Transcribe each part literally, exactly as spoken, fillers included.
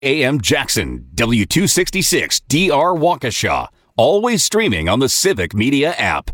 A M Jackson, W two sixty-six D R Waukesha. Always streaming on the Civic Media app.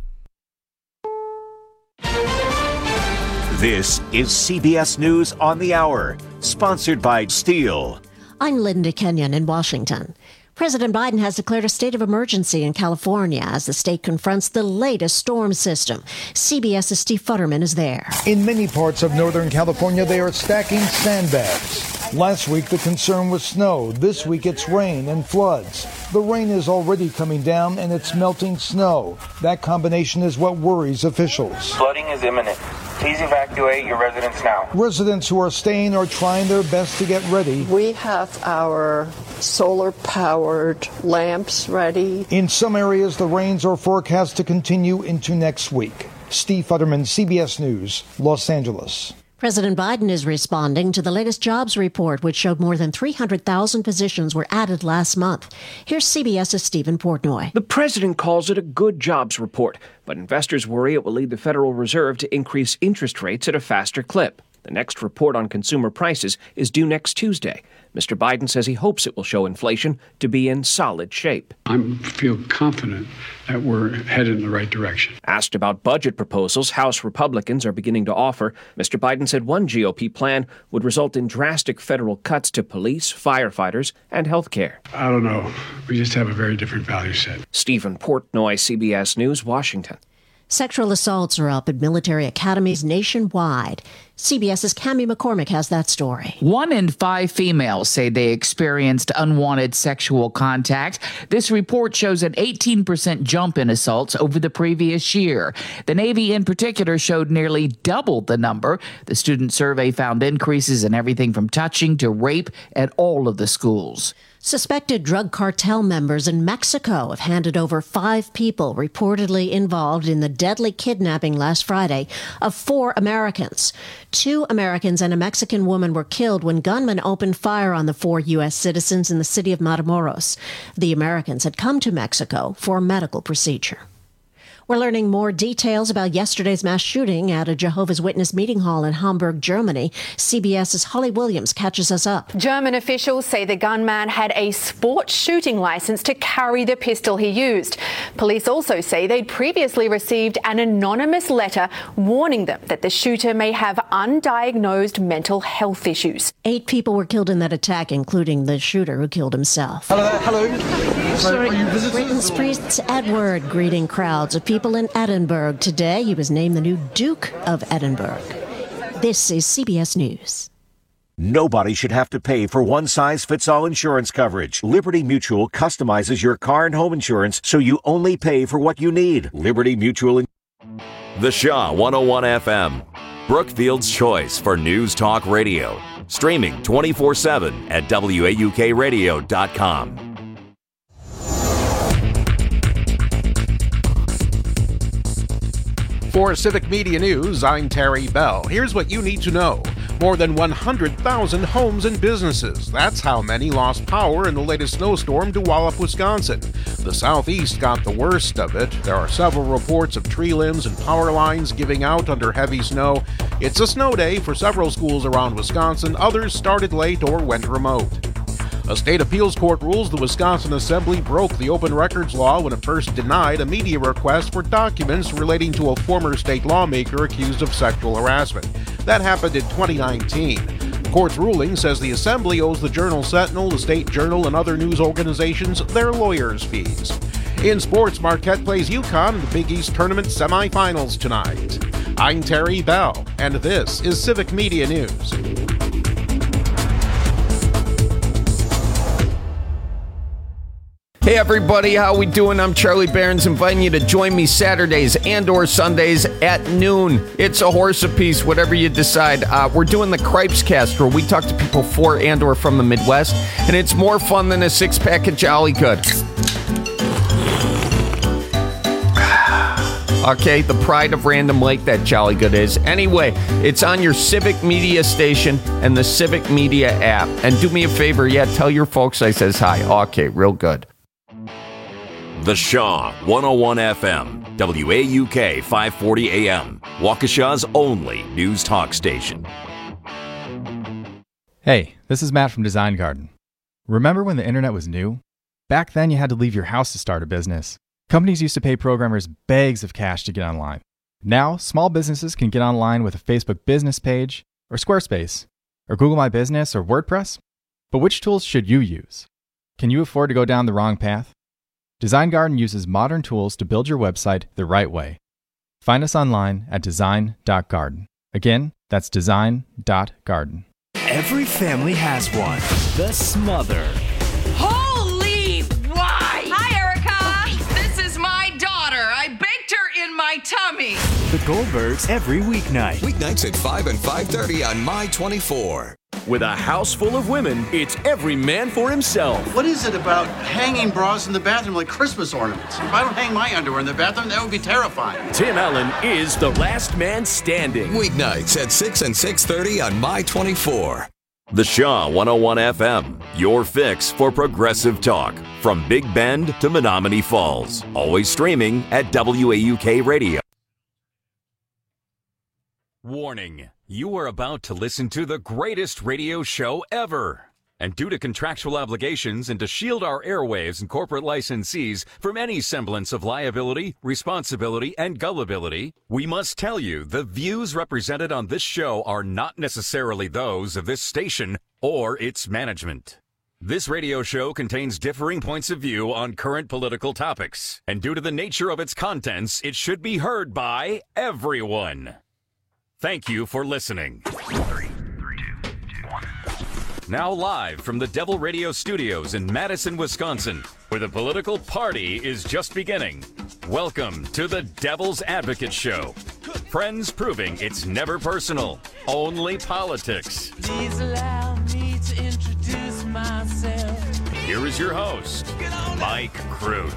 This is C B S News on the Hour, sponsored by Steel. I'm Linda Kenyon in Washington. President Biden has declared a state of emergency in California as the state confronts the latest storm system. CBS's Steve Futterman is there. In many parts of Northern California, they are stacking sandbags. Last week, the concern was snow. This week, it's rain and floods. The rain is already coming down, and it's melting snow. That combination is what worries officials. Flooding is imminent. Please evacuate your residents now. Residents who are staying are trying their best to get ready. We have our solar-powered lamps ready. In some areas, the rains are forecast to continue into next week. Steve Futterman, C B S News, Los Angeles. President Biden is responding to the latest jobs report, which showed more than three hundred thousand positions were added last month. Here's CBS's Stephen Portnoy. The president calls it a good jobs report, but investors worry it will lead the Federal Reserve to increase interest rates at a faster clip. The next report on consumer prices is due next Tuesday. Mister Biden says he hopes it will show inflation to be in solid shape. I feel confident that we're headed in the right direction. Asked about budget proposals House Republicans are beginning to offer, Mister Biden said one G O P plan would result in drastic federal cuts to police, firefighters, and health care. I don't know. We just have a very different value set. Stephen Portnoy, C B S News, Washington. Sexual assaults are up at military academies nationwide. CBS's Cammie McCormick has that story. One in five females say they experienced unwanted sexual contact. This report shows an eighteen percent jump in assaults over the previous year. The Navy in particular showed nearly double the number. The student survey found increases in everything from touching to rape at all of the schools. Suspected drug cartel members in Mexico have handed over five people reportedly involved in the deadly kidnapping last Friday of four Americans. Two Americans and a Mexican woman were killed when gunmen opened fire on the four U S citizens in the city of Matamoros. The Americans had come to Mexico for a medical procedure. We're learning more details about yesterday's mass shooting at a Jehovah's Witness meeting hall in Hamburg, Germany. CBS's Holly Williams catches us up. German officials say the gunman had a sports shooting license to carry the pistol he used. Police also say they'd previously received an anonymous letter warning them that the shooter may have undiagnosed mental health issues. Eight people were killed in that attack, including the shooter who killed himself. Hello, hello. Sorry, are you visitors? Britain's Prince Edward greeting crowds of people in Edinburgh today. He was named the new Duke of Edinburgh. This is C B S News. Nobody should have to pay for one-size-fits-all insurance coverage. Liberty Mutual customizes your car and home insurance so you only pay for what you need. Liberty Mutual. The Shaw one oh one F M, Brookfield's choice for news talk radio. Streaming twenty-four seven at W A U K radio dot com. For Civic Media News, I'm Terry Bell. Here's what you need to know. More than one hundred thousand homes and businesses. That's how many lost power in the latest snowstorm to Wallop, Wisconsin. The southeast got the worst of it. There are several reports of tree limbs and power lines giving out under heavy snow. It's a snow day for several schools around Wisconsin. Others started late or went remote. A state appeals court rules the Wisconsin Assembly broke the open records law when it first denied a media request for documents relating to a former state lawmaker accused of sexual harassment. That happened in twenty nineteen. The court's ruling says the Assembly owes the Journal Sentinel, the State Journal, and other news organizations their lawyers' fees. In sports, Marquette plays UConn in the Big East Tournament semifinals tonight. I'm Terry Bell, and this is Civic Media News. Hey everybody, how we doing? I'm Charlie Barons, inviting you to join me Saturdays and or Sundays at noon. It's a horse apiece, whatever you decide. Uh, we're doing the Cripes Cast, where we talk to people for and or from the Midwest, and it's more fun than a six-pack of Jolly Good. Okay, the pride of Random Lake, that Jolly Good is. Anyway, it's on your Civic Media station and the Civic Media app. And do me a favor, yeah, tell your folks I says hi. Okay, real good. The Shaw one oh one F M, W A U K five forty A M, Waukesha's only news talk station. Hey, this is Matt from Design Garden. Remember when the internet was new? Back then, you had to leave your house to start a business. Companies used to pay programmers bags of cash to get online. Now, small businesses can get online with a Facebook business page, or Squarespace, or Google My Business, or WordPress. But which tools should you use? Can you afford to go down the wrong path? Design Garden uses modern tools to build your website the right way. Find us online at design dot garden. Again, that's design dot garden. Every family has one. The Smother. Holy why! Hi, Erica! This is my daughter. I baked her in my tummy. The Goldbergs every weeknight. Weeknights at five and five thirty on My twenty-four. With a house full of women, it's every man for himself. What is it about hanging bras in the bathroom like Christmas ornaments? If I don't hang my underwear in the bathroom, that would be terrifying. Tim Allen is the last man standing. Weeknights at six and six thirty on My twenty-four. The Shaw one oh one F M, your fix for progressive talk. From Big Bend to Menominee Falls. Always streaming at W A U K Radio. Warning. You are about to listen to the greatest radio show ever. And due to contractual obligations and to shield our airwaves and corporate licensees from any semblance of liability, responsibility, and gullibility, we must tell you the views represented on this show are not necessarily those of this station or its management. This radio show contains differing points of view on current political topics, and due to the nature of its contents, it should be heard by everyone. Thank you for listening. Three, three, two, two, one. Now live from the Devil Radio Studios in Madison, Wisconsin, where the political party is just beginning. Welcome to the Devil's Advocate Show. Friends proving it's never personal, only politics. Please allow me to introduce myself. Here is your host, Mike Crute.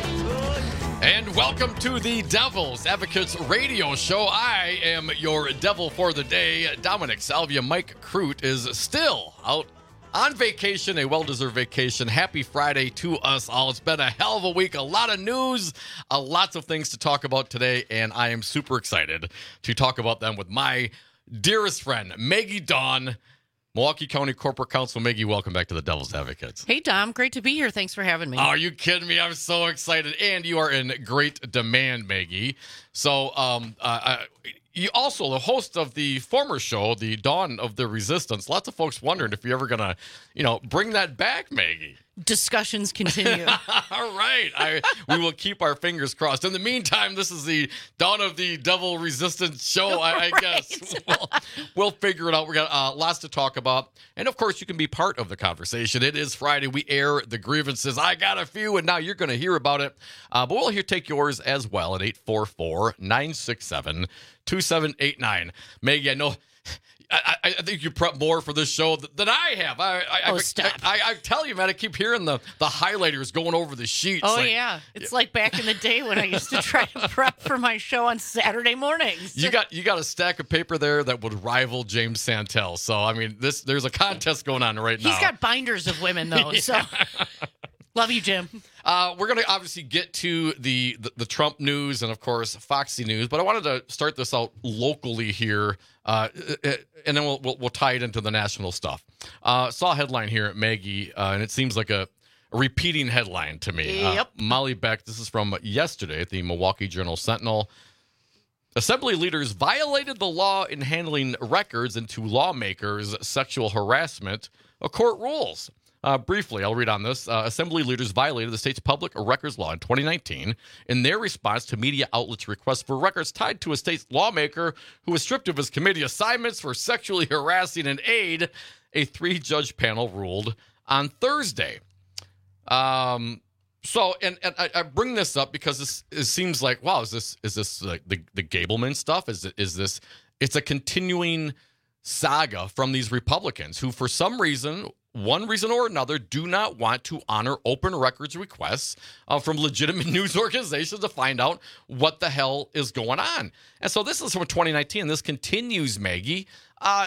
And welcome to the Devil's Advocates Radio Show. I am your devil for the day, Dominic Salvia. Mike Crute is still out on vacation, a well-deserved vacation. Happy Friday to us all. It's been a hell of a week, a lot of news, a lots of things to talk about today, and I am super excited to talk about them with my dearest friend, Maggie Dawn, Milwaukee County Corporate Counsel. Maggie, welcome back to the Devil's Advocates. Hey, Dom. Great to be here. Thanks for having me. Oh, are you kidding me? I'm so excited. And you are in great demand, Maggie. So, um, uh, you also the host of the former show, The Dawn of the Resistance. Lots of folks wondering if you're ever going to, you know, bring that back, Maggie. Discussions continue. All right. I, we will keep our fingers crossed. In the meantime, this is the Dawn of the Devil Resistance show, I, I guess. We'll, we'll figure it out. We got uh, lots to talk about. And, of course, you can be part of the conversation. It is Friday. We air the grievances. I got a few, and now you're going to hear about it. Uh, but we'll here take yours as well at eight four four, nine six seven, two seven eight nine. Maggie, I know... I, I think you prep more for this show than I have. I, I, oh, I, stop. I, I, I tell you, man, I keep hearing the, the highlighters going over the sheets. Oh, like, yeah. It's yeah. like back in the day when I used to try to prep for my show on Saturday mornings. You got you got a stack of paper there that would rival James Santel. So, I mean, this there's a contest going on right now. He's got binders of women, though, yeah. so... Love you, Jim. Uh, we're going to obviously get to the, the, the Trump news and, of course, Foxy News. But I wanted to start this out locally here, uh, and then we'll, we'll we'll tie it into the national stuff. Uh, saw a headline here at Maggie, uh, and it seems like a, a repeating headline to me. Yep. Uh, Molly Beck, this is from yesterday at the Milwaukee Journal-Sentinel. Assembly leaders violated the law in handling records into lawmakers' sexual harassment. A court rules. Uh, briefly, I'll read on this. Uh, Assembly leaders violated the state's public records law in twenty nineteen in their response to media outlets' requests for records tied to a state lawmaker who was stripped of his committee assignments for sexually harassing an aide, a three-judge panel ruled on Thursday. Um, so, and, and I, I bring this up because this it seems like, wow, is this is this like the, the Gableman stuff? Is it, is this? It's a continuing saga from these Republicans who, for some reason, one reason or another, do not want to honor open records requests uh, from legitimate news organizations to find out what the hell is going on. And so this is from twenty nineteen. This continues, Maggie. Uh,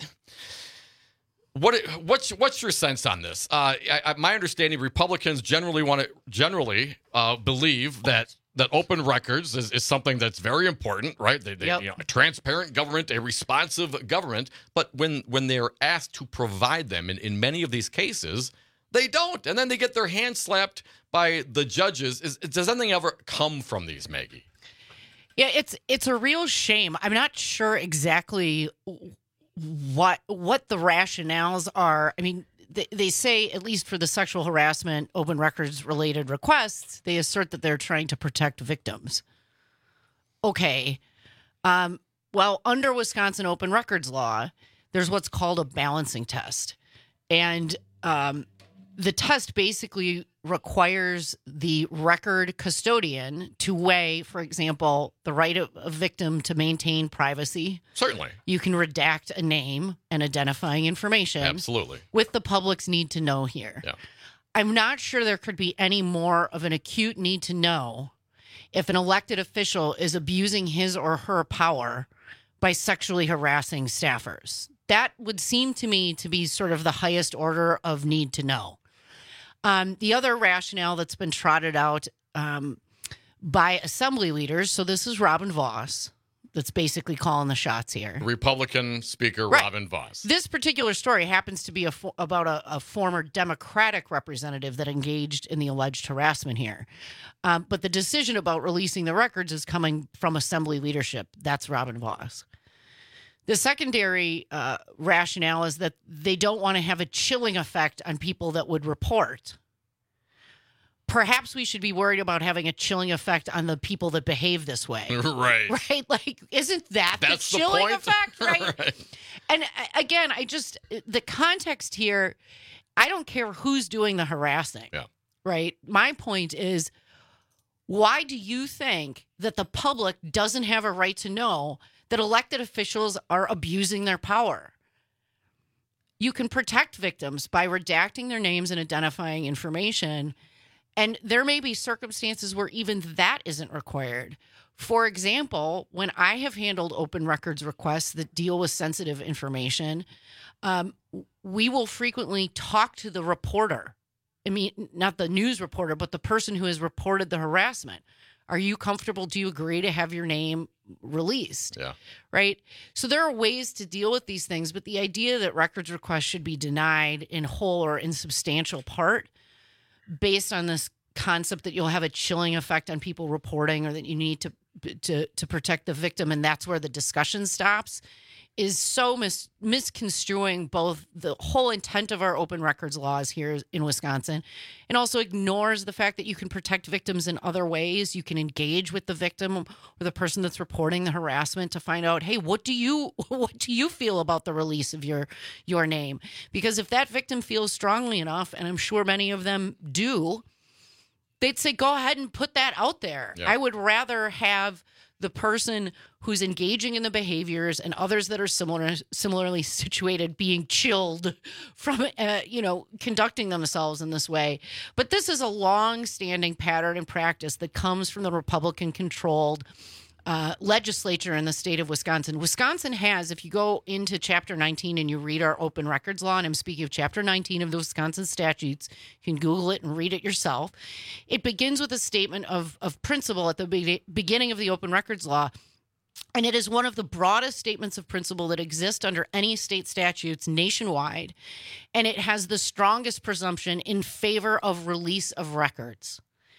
what what's what's your sense on this? Uh, I, I, my understanding, Republicans generally want to generally uh, believe that. That open records is, is something that's very important, right? They, they, yep. you know, a transparent government, a responsive government. But when when they're asked to provide them, in, in many of these cases, They don't. And then they get their hands slapped by the judges. Is, does anything ever come from these, Maggie? Yeah, it's it's a real shame. I'm not sure exactly what what the rationales are. I mean, they, they say, at least for the sexual harassment, open records related requests, they assert that they're trying to protect victims. Okay. Um, well, under Wisconsin open records law, there's what's called a balancing test. And um, the test basically requires the record custodian to weigh, for example, the right of a victim to maintain privacy. Certainly. You can redact a name and identifying information. Absolutely. With the public's need to know here. Yeah. I'm not sure there could be any more of an acute need to know if an elected official is abusing his or her power by sexually harassing staffers. That would seem to me to be sort of the highest order of need to know. Um, the other rationale that's been trotted out um, by assembly leaders, so this is Robin Vos that's basically calling the shots here. Republican Speaker Right. Robin Vos. This particular story happens to be a fo- about a, a former Democratic representative that engaged in the alleged harassment here. Um, but the decision about releasing the records is coming from assembly leadership. That's Robin Vos. The secondary uh, rationale is that they don't want to have a chilling effect on people that would report. Perhaps we should be worried about having a chilling effect on the people that behave this way. Right. Right? Like, isn't that That's the the chilling point. effect? Right? Right. And uh, again, I just, the context here, I don't care who's doing the harassing. Yeah. Right? My point is, why do you think that the public doesn't have a right to know that elected officials are abusing their power? You can protect victims by redacting their names and identifying information. And there may be circumstances where even that isn't required. For example, when I have handled open records requests that deal with sensitive information, um, we will frequently talk to the reporter. I mean, not the news reporter, but the person who has reported the harassment. Are you comfortable? Do you agree to have your name released? Yeah. Right? So there are ways to deal with these things, but the idea that records requests should be denied in whole or in substantial part based on this concept that you'll have a chilling effect on people reporting or that you need to to to protect the victim and that's where the discussion stops is so mis- misconstruing both the whole intent of our open records laws here in Wisconsin and also ignores the fact that you can protect victims in other ways. You can engage with the victim or the person that's reporting the harassment to find out, hey, what do you what do you feel about the release of your your name? Because if that victim feels strongly enough, and I'm sure many of them do, they'd say, go ahead and put that out there. Yeah. I would rather have the person who's engaging in the behaviors and others that are similar, similarly situated being chilled from, uh, you know, conducting themselves in this way. But this is a long-standing pattern and practice that comes from the Republican-controlled uh, legislature in the state of Wisconsin. Wisconsin has, if you go into Chapter nineteen and you read our open records law, and I'm speaking of Chapter nineteen of the Wisconsin statutes, you can Google it and read it yourself. It begins with a statement of, of principle at the be- beginning of the open records law. And it is one of the broadest statements of principle that exist under any state statutes nationwide. And it has the strongest presumption in favor of release of records.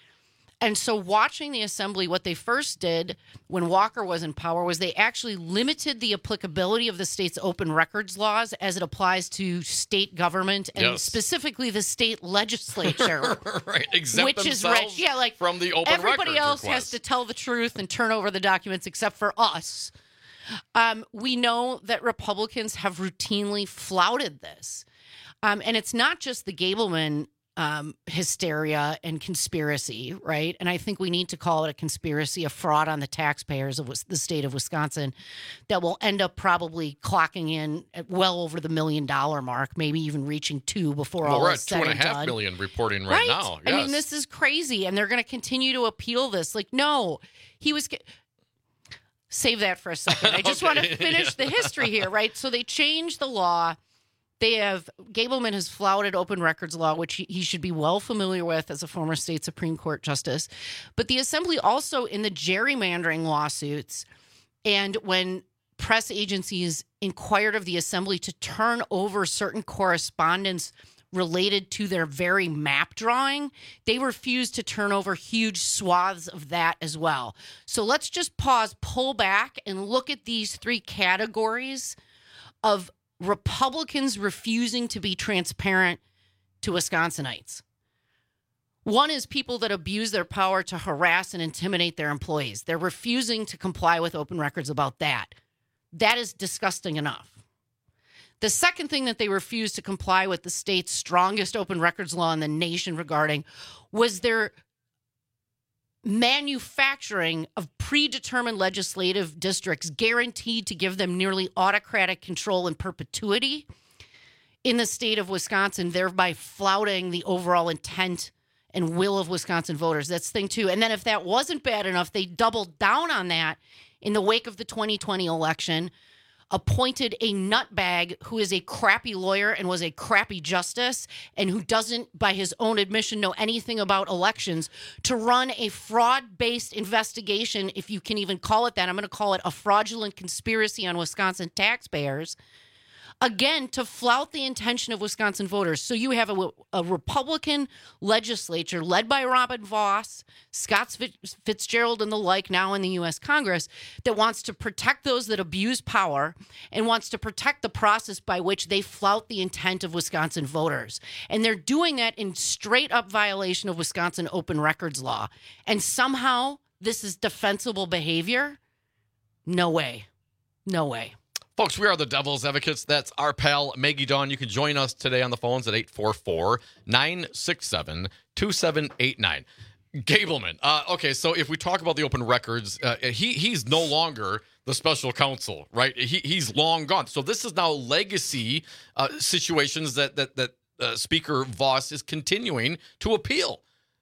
And so watching the assembly, what they first did when Walker was in power was they actually limited the applicability of the state's open records laws as it applies to state government and Yes. specifically the state legislature. Right. Exempt Which is themselves rich. Yeah, like from the open everybody records else request. has to tell the truth and turn over the documents except for us. Um, we know that Republicans have routinely flouted this. Um, and it's not just the Gableman um, hysteria and conspiracy, right? And I think we need to call it a conspiracy, a fraud on the taxpayers of the state of Wisconsin that will end up probably clocking in at well over the million dollar mark, maybe even reaching two before Well, all we're is at two said and a and half done. million reporting right, now. I mean, Yes. this is crazy, and they're going to continue to appeal this. Like, no, he was. Ge- Save that for a second. I just Okay. want to finish the history here, right? So they changed the law. They have, Gableman has flouted open records law, which he, he should be well familiar with as a former state Supreme Court justice. But the assembly also in the gerrymandering lawsuits and when press agencies inquired of the assembly to turn over certain correspondence related to their very map drawing, they refused to turn over huge swaths of that as well. So let's just pause, pull back, and look at these three categories of Republicans refusing to be transparent to Wisconsinites. One is people that abuse their power to harass and intimidate their employees. They're refusing to comply with open records about that. That is disgusting enough. The second thing that they refused to comply with the state's strongest open records law in the nation regarding was their manufacturing of predetermined legislative districts guaranteed to give them nearly autocratic control in perpetuity in the state of Wisconsin, thereby flouting the overall intent and will of Wisconsin voters. That's thing two. And then if that wasn't bad enough, they doubled down on that in the wake of the twenty twenty election, appointed a nutbag who is a crappy lawyer and was a crappy justice and who doesn't, by his own admission, know anything about elections to run a fraud-based investigation, if you can even call it that. I'm going to call it a fraudulent conspiracy on Wisconsin taxpayers, again, to flout the intention of Wisconsin voters. So you have a, a Republican legislature led by Robin Vos, Scott Fitzgerald and the like now in the U S Congress that wants to protect those that abuse power and wants to protect the process by which they flout the intent of Wisconsin voters. And they're doing that in straight up violation of Wisconsin open records law. And somehow this is defensible behavior? No way. No way. Folks, we are the Devil's Advocates. That's our pal, Maggie Dawn. You can join us today on the phones at eight four four, nine six seven, two seven eight nine. Gableman. Uh, okay, so if we talk about the open records, uh, he he's no longer the special counsel, right? He He's long gone. So this is now legacy uh, situations that, that, that uh, Speaker Vos is continuing to appeal.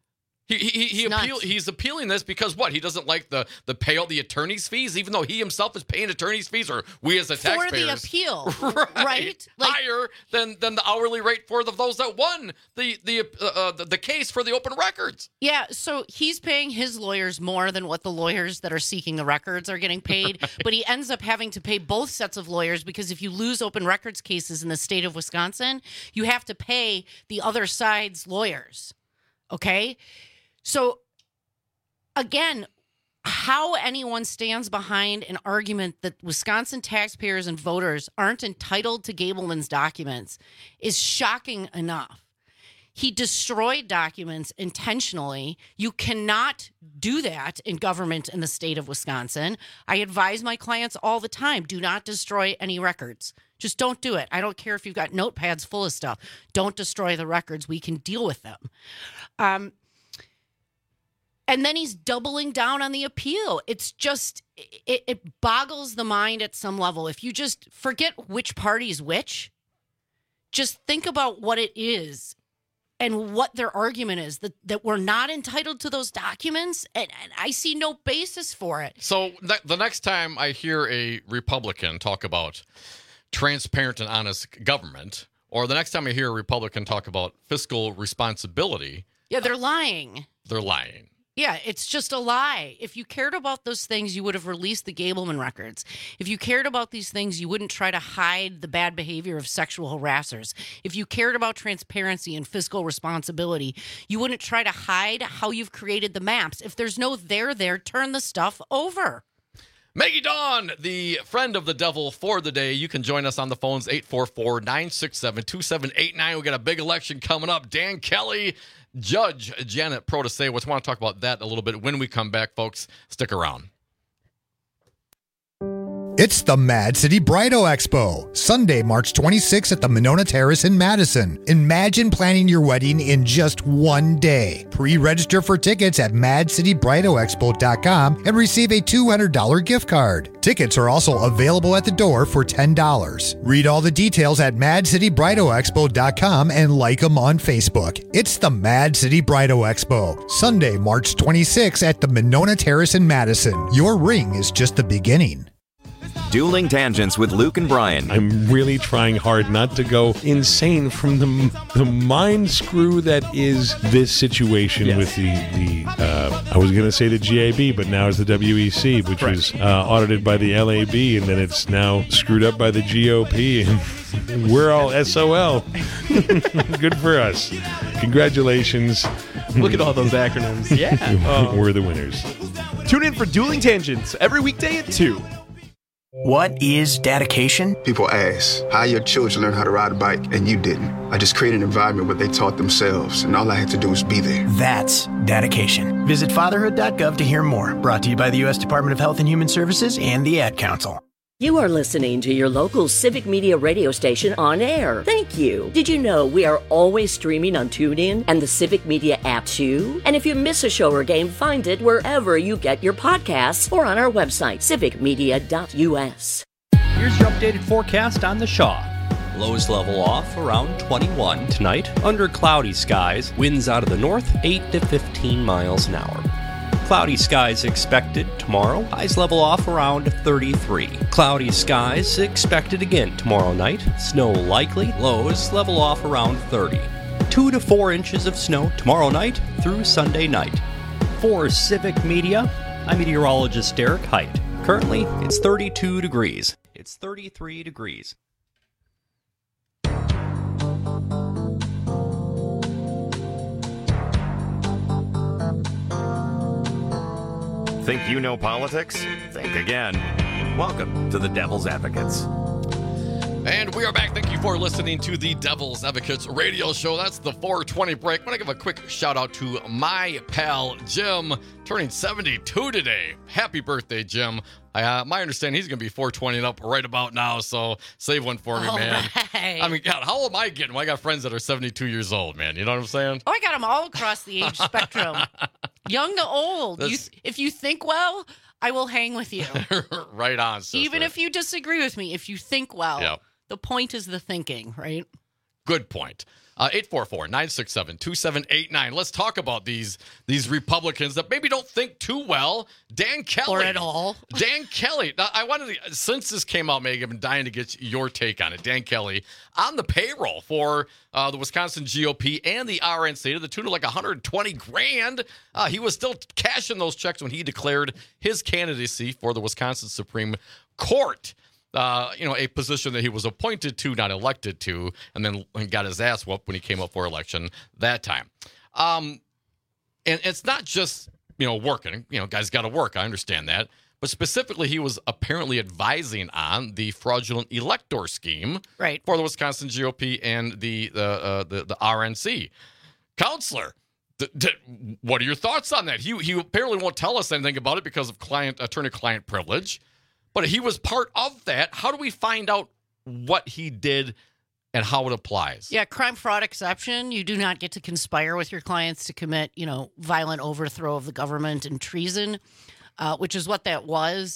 He he, he appeal, he's appealing this because what? He doesn't like the the pay out the attorney's fees, even though he himself is paying attorney's fees, or we as the taxpayers. For the appeal, right? right? Like, higher than than the hourly rate for the, those that won the the, uh, uh, the the case for the open records. Yeah, so he's paying his lawyers more than what the lawyers that are seeking the records are getting paid, right. But he ends up having to pay both sets of lawyers because if you lose open records cases in the state of Wisconsin, you have to pay the other side's lawyers. Okay? So, again, how anyone stands behind an argument that Wisconsin taxpayers and voters aren't entitled to Gableman's documents is shocking enough. He destroyed documents intentionally. You cannot do that in government in the state of Wisconsin. I advise my clients all the time, do not destroy any records. Just don't do it. I don't care if you've got notepads full of stuff. Don't destroy the records. We can deal with them. Um, And then he's doubling down on the appeal. It's just, it, it boggles the mind at some level. If you just forget which party's which, just think about what it is and what their argument is, that, that we're not entitled to those documents. And, and I see no basis for it. So th- the next time I hear a Republican talk about transparent and honest government, or the next time I hear a Republican talk about fiscal responsibility. Yeah, they're lying. They're lying. Yeah, it's just a lie. If you cared about those things, you would have released the Gableman records. If you cared about these things, you wouldn't try to hide the bad behavior of sexual harassers. If you cared about transparency and fiscal responsibility, you wouldn't try to hide how you've created the maps. If there's no there there, turn the stuff over. Maggie Dawn, the friend of the devil for the day. You can join us on the phones, eight four four, nine six seven, two seven eight nine. We got a big election coming up. Dan Kelly, Judge Janet Protasewicz. I want to talk about that a little bit when we come back, folks. Stick around. It's the Mad City Bridal Expo, Sunday, March twenty-sixth at the Monona Terrace in Madison. Imagine planning your wedding in just one day. Pre-register for tickets at mad city bridal expo dot com and receive a two hundred dollars gift card. Tickets are also available at the door for ten dollars. Read all the details at mad city bridal expo dot com and like them on Facebook. It's the Mad City Bridal Expo, Sunday, March twenty-sixth at the Monona Terrace in Madison. Your ring is just the beginning. Dueling Tangents with Luke and Brian. I'm really trying hard not to go insane from the the mind screw that is this situation yes. with the, the uh, I was going to say the G A B, but now it's the W E C, which right. was uh, audited by the L A B, and then it's now screwed up by the G O P, and we're all S O L. Good for us. Congratulations. Look at all those acronyms. Yeah. uh, we're the winners. Tune in for Dueling Tangents every weekday at two. What is dedication? People ask, how your children learn how to ride a bike and you didn't? I just created an environment where they taught themselves, and all I had to do was be there. That's dedication. Visit fatherhood dot gov to hear more. Brought to you by the U S Department of Health and Human Services and the Ad Council. You are listening to your local Civic Media radio station on air. Thank you. Did you know we are always streaming on TuneIn and the Civic Media app too? And if you miss a show or game, find it wherever you get your podcasts or on our website, civic media dot u s. Here's your updated forecast on the Shaw. Lows level off around twenty-one tonight. Under cloudy skies, winds out of the north, eight to fifteen miles an hour. Cloudy skies expected tomorrow. Highs level off around thirty-three. Cloudy skies expected again tomorrow night. Snow likely. Lows level off around thirty. Two to four inches of snow tomorrow night through Sunday night. For Civic Media, I'm meteorologist Derek Height. Currently, it's thirty-two degrees. It's thirty-three degrees. Think you know politics? Think again. Welcome to the Devil's Advocates. And we are back. Thank you for listening to the Devil's Advocates radio show. That's the four twenty break. I want to give a quick shout out to my pal, Jim, turning seventy-two today. Happy birthday, Jim. Uh, my understanding, he's going to be four twenty and up right about now, so save one for me, All man. Right. I mean, God, how old am I getting? Well, I got friends that are seventy-two years old, man. You know what I'm saying? Oh, I got them all across the age spectrum. Young to old. You, if you think well, I will hang with you. Right on, sister. Even if you disagree with me, if you think well. Yep. The point is the thinking, right? Good point. Uh, eight four four, nine six seven, two seven eight nine. Let's talk about these these Republicans that maybe don't think too well. Dan Kelly. Or at all. Dan Kelly. Now, I wanted to, since this came out, Meg, I've been dying to get your take on it. Dan Kelly on the payroll for uh, the Wisconsin G O P and the R N C to the tune of like one hundred twenty grand. Uh, he was still cashing those checks when he declared his candidacy for the Wisconsin Supreme Court. Uh, you know, a position that he was appointed to, not elected to, and then got his ass whooped when he came up for election that time. Um, and it's not just, you know, working. You know, guys got to work. I understand that. But specifically, he was apparently advising on the fraudulent elector scheme right. for the Wisconsin G O P and the the uh, the, the R N C. Counselor, th- th- what are your thoughts on that? He he apparently won't tell us anything about it because of client attorney-client privilege. But he was part of that. How do we find out what he did and how it applies? Yeah, crime fraud exception. You do not get to conspire with your clients to commit, you know, violent overthrow of the government and treason, uh, which is what that was.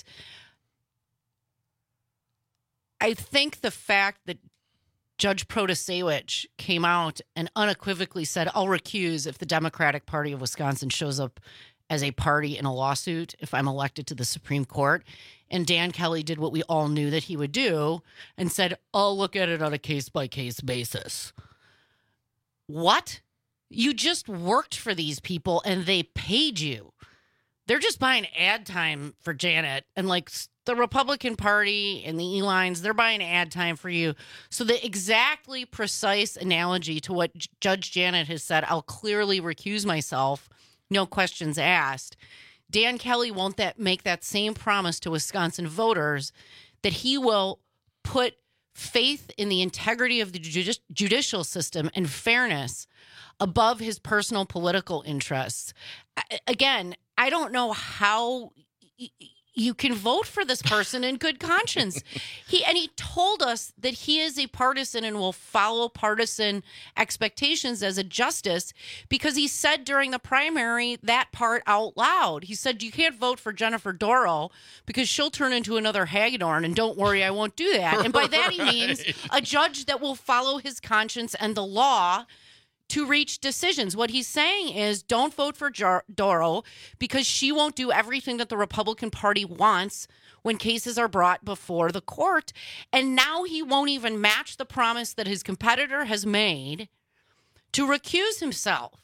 I think the fact that Judge Protasewicz came out and unequivocally said, I'll recuse if the Democratic Party of Wisconsin shows up as a party in a lawsuit if I'm elected to the Supreme Court. And Dan Kelly did what we all knew that he would do and said, I'll look at it on a case-by-case basis. What? You just worked for these people and they paid you. They're just buying ad time for Janet. And like the Republican Party and the E-Lines, they're buying ad time for you. So the exactly precise analogy to what Judge Janet has said, I'll clearly recuse myself, no questions asked. Dan Kelly won't that make that same promise to Wisconsin voters that he will put faith in the integrity of the judici- judicial system and fairness above his personal political interests. I, again, I don't know how y- you can vote for this person in good conscience. He and he told us that he is a partisan and will follow partisan expectations as a justice because he said during the primary that part out loud. He said, you can't vote for Jennifer Dorow because she'll turn into another Hagedorn, and don't worry, I won't do that. And by that he means a judge that will follow his conscience and the law, to reach decisions. What he's saying is don't vote for Jar- Doro because she won't do everything that the Republican Party wants when cases are brought before the court. And now he won't even match the promise that his competitor has made to recuse himself.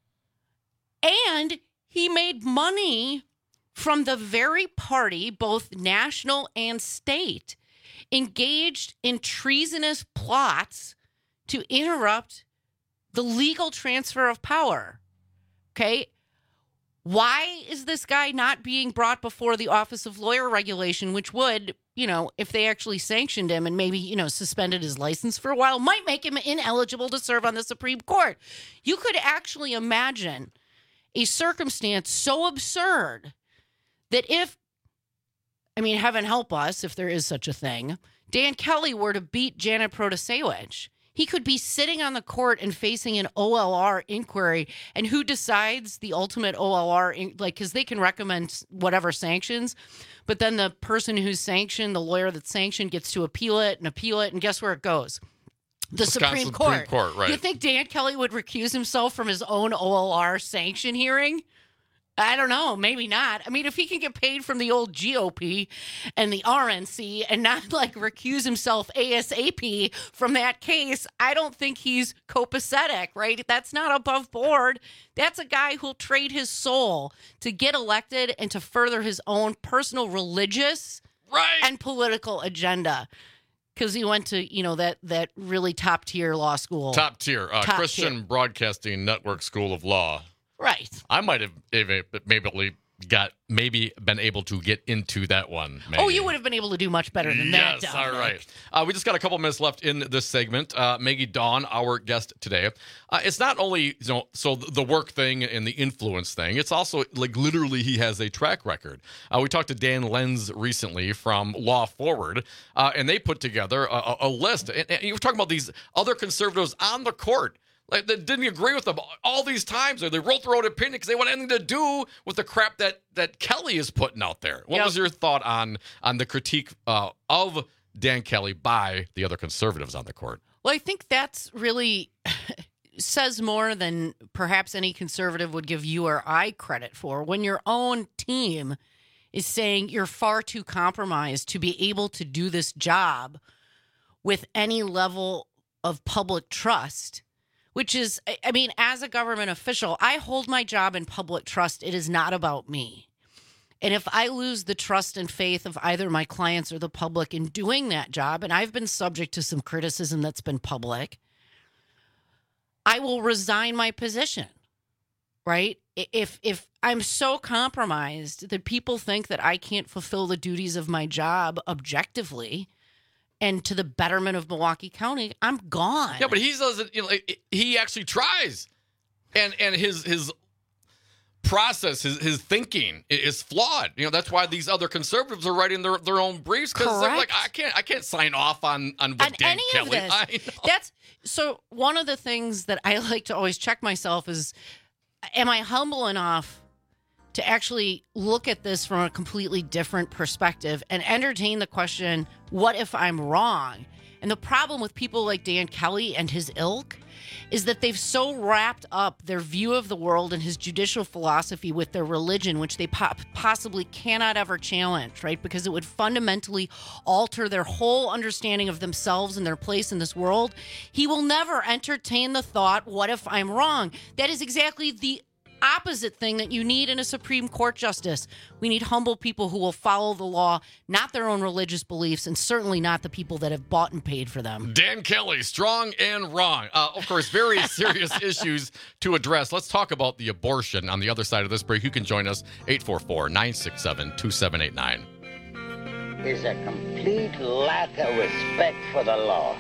And he made money from the very party, both national and state, engaged in treasonous plots to interrupt the legal transfer of power. Okay? Why is this guy not being brought before the Office of Lawyer Regulation, which would, you know, if they actually sanctioned him and maybe, you know, suspended his license for a while, might make him ineligible to serve on the Supreme Court? You could actually imagine a circumstance so absurd that if, I mean, heaven help us if there is such a thing, Dan Kelly were to beat Janet Protasewicz, he could be sitting on the court and facing an O L R inquiry. And who decides the ultimate O L R? In, like, because they can recommend whatever sanctions, but then the person who's sanctioned, the lawyer that's sanctioned, gets to appeal it and appeal it. And guess where it goes? The Wisconsin Supreme Court. Supreme Court, right. You think Dan Kelly would recuse himself from his own O L R sanction hearing? I don't know. Maybe not. I mean, if he can get paid from the old G O P and the R N C and not like recuse himself ASAP from that case, I don't think he's copacetic, right? That's not above board. That's a guy who'll trade his soul to get elected and to further his own personal religious right. and political agenda. Because he went to, you know, that that really top tier law school. Top tier. Uh, Top Christian tier. Broadcasting Network School of Law. Right. I might have even maybe got maybe been able to get into that one. Maybe. Oh, you would have been able to do much better than that. Yes, Dominic. all right. Uh, we just got a couple minutes left in this segment. Uh, Maggie Dawn, our guest today. Uh, it's not only, you know, so the work thing and the influence thing. It's also like literally he has a track record. Uh, we talked to Dan Lenz recently from Law Forward, uh, and they put together a, a list. And, and you were talking about these other conservatives on the court. Like, they didn't agree with them all these times, or they wrote their own opinion because they want anything to do with the crap that, that Kelly is putting out there. What yep. was your thought on on the critique uh, of Dan Kelly by the other conservatives on the court? Well, I think that's really says more than perhaps any conservative would give you or I credit for. When your own team is saying you're far too compromised to be able to do this job with any level of public trust. Which is, I mean, as a government official, I hold my job in public trust. It is not about me. And if I lose the trust and faith of either my clients or the public in doing that job, and I've been subject to some criticism that's been public, I will resign my position, right? If if I'm so compromised that people think that I can't fulfill the duties of my job objectively, and to the betterment of Milwaukee County, I'm gone. Yeah, but he doesn't. You know, he actually tries, and and his his process, his his thinking is flawed. You know, that's why these other conservatives are writing their, their own briefs because they're like, I can't I can't sign off on on what on Dan any Kelly. of this. I know. That's so. One of the things that I like to always check myself is, am I humble enough to actually look at this from a completely different perspective and entertain the question, what if I'm wrong? And the problem with people like Dan Kelly and his ilk is that they've so wrapped up their view of the world and his judicial philosophy with their religion, which they po- possibly cannot ever challenge, right? Because it would fundamentally alter their whole understanding of themselves and their place in this world. He will never entertain the thought, what if I'm wrong? That is exactly the opposite thing that you need in a Supreme Court justice. We need humble people who will follow the law, not their own religious beliefs, and certainly not the people that have bought and paid for them. Dan Kelly, strong and wrong. Uh, of course, very serious issues to address. Let's talk about the abortion on the other side of this break. You can join us, eight four four, nine six seven, two seven eight nine. Is a complete lack of respect for the law.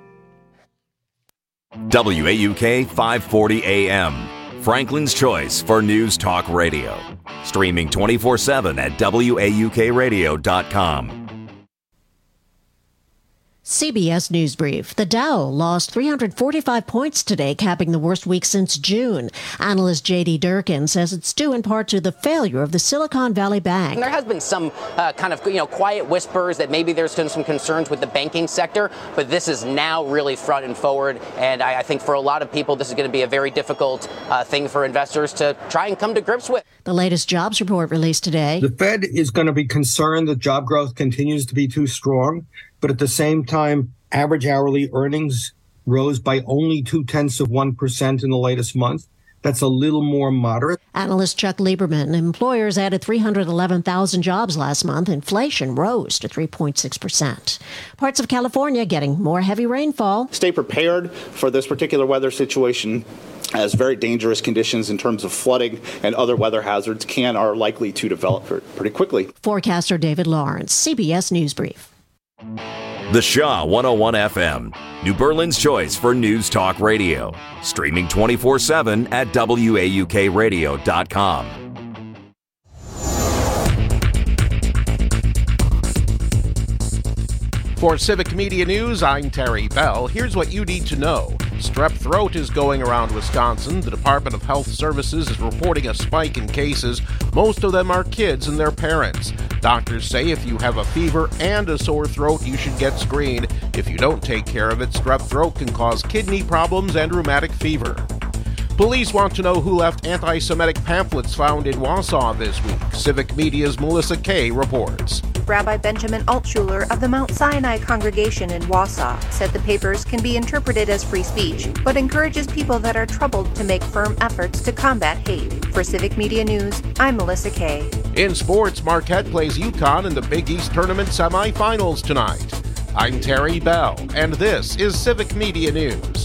W A U K five forty A M. Franklin's Choice for News Talk Radio. Streaming twenty-four seven at W A U K radio dot com. C B S News Brief. The Dow lost three hundred forty-five points today, capping the worst week since June. Analyst J D Durkin says it's due in part to the failure of the Silicon Valley Bank. And there has been some uh, kind of, you know, quiet whispers that maybe there's been some concerns with the banking sector, but this is now really front and forward. And I, I think for a lot of people, this is going to be a very difficult uh, thing for investors to try and come to grips with. The latest jobs report released today. The Fed is going to be concerned that job growth continues to be too strong. But at the same time, average hourly earnings rose by only two-tenths of one percent in the latest month. That's a little more moderate. Analyst Chuck Lieberman. Employers added three hundred eleven thousand jobs last month. Inflation rose to three point six percent. Parts of California getting more heavy rainfall. Stay prepared for this particular weather situation, as very dangerous conditions in terms of flooding and other weather hazards can are likely to develop pretty quickly. Forecaster David Lawrence, C B S News Brief. The Shaw one oh one F M, New Berlin's choice for news talk radio. Streaming twenty-four seven at W A U K radio dot com. For Civic Media News, I'm Terry Bell. Here's what you need to know. Strep throat is going around Wisconsin. The Department of Health Services is reporting a spike in cases. Most of them are kids and their parents. Doctors say if you have a fever and a sore throat, you should get screened. If you don't take care of it, strep throat can cause kidney problems and rheumatic fever. Police want to know who left anti-Semitic pamphlets found in Wausau this week. Civic Media's Melissa Kay reports. Rabbi Benjamin Altshuler of the Mount Sinai congregation in Wausau said the papers can be interpreted as free speech, but encourages people that are troubled to make firm efforts to combat hate. For Civic Media News, I'm Melissa Kay. In sports, Marquette plays UConn in the Big East Tournament semifinals tonight. I'm Terry Bell, and this is Civic Media News.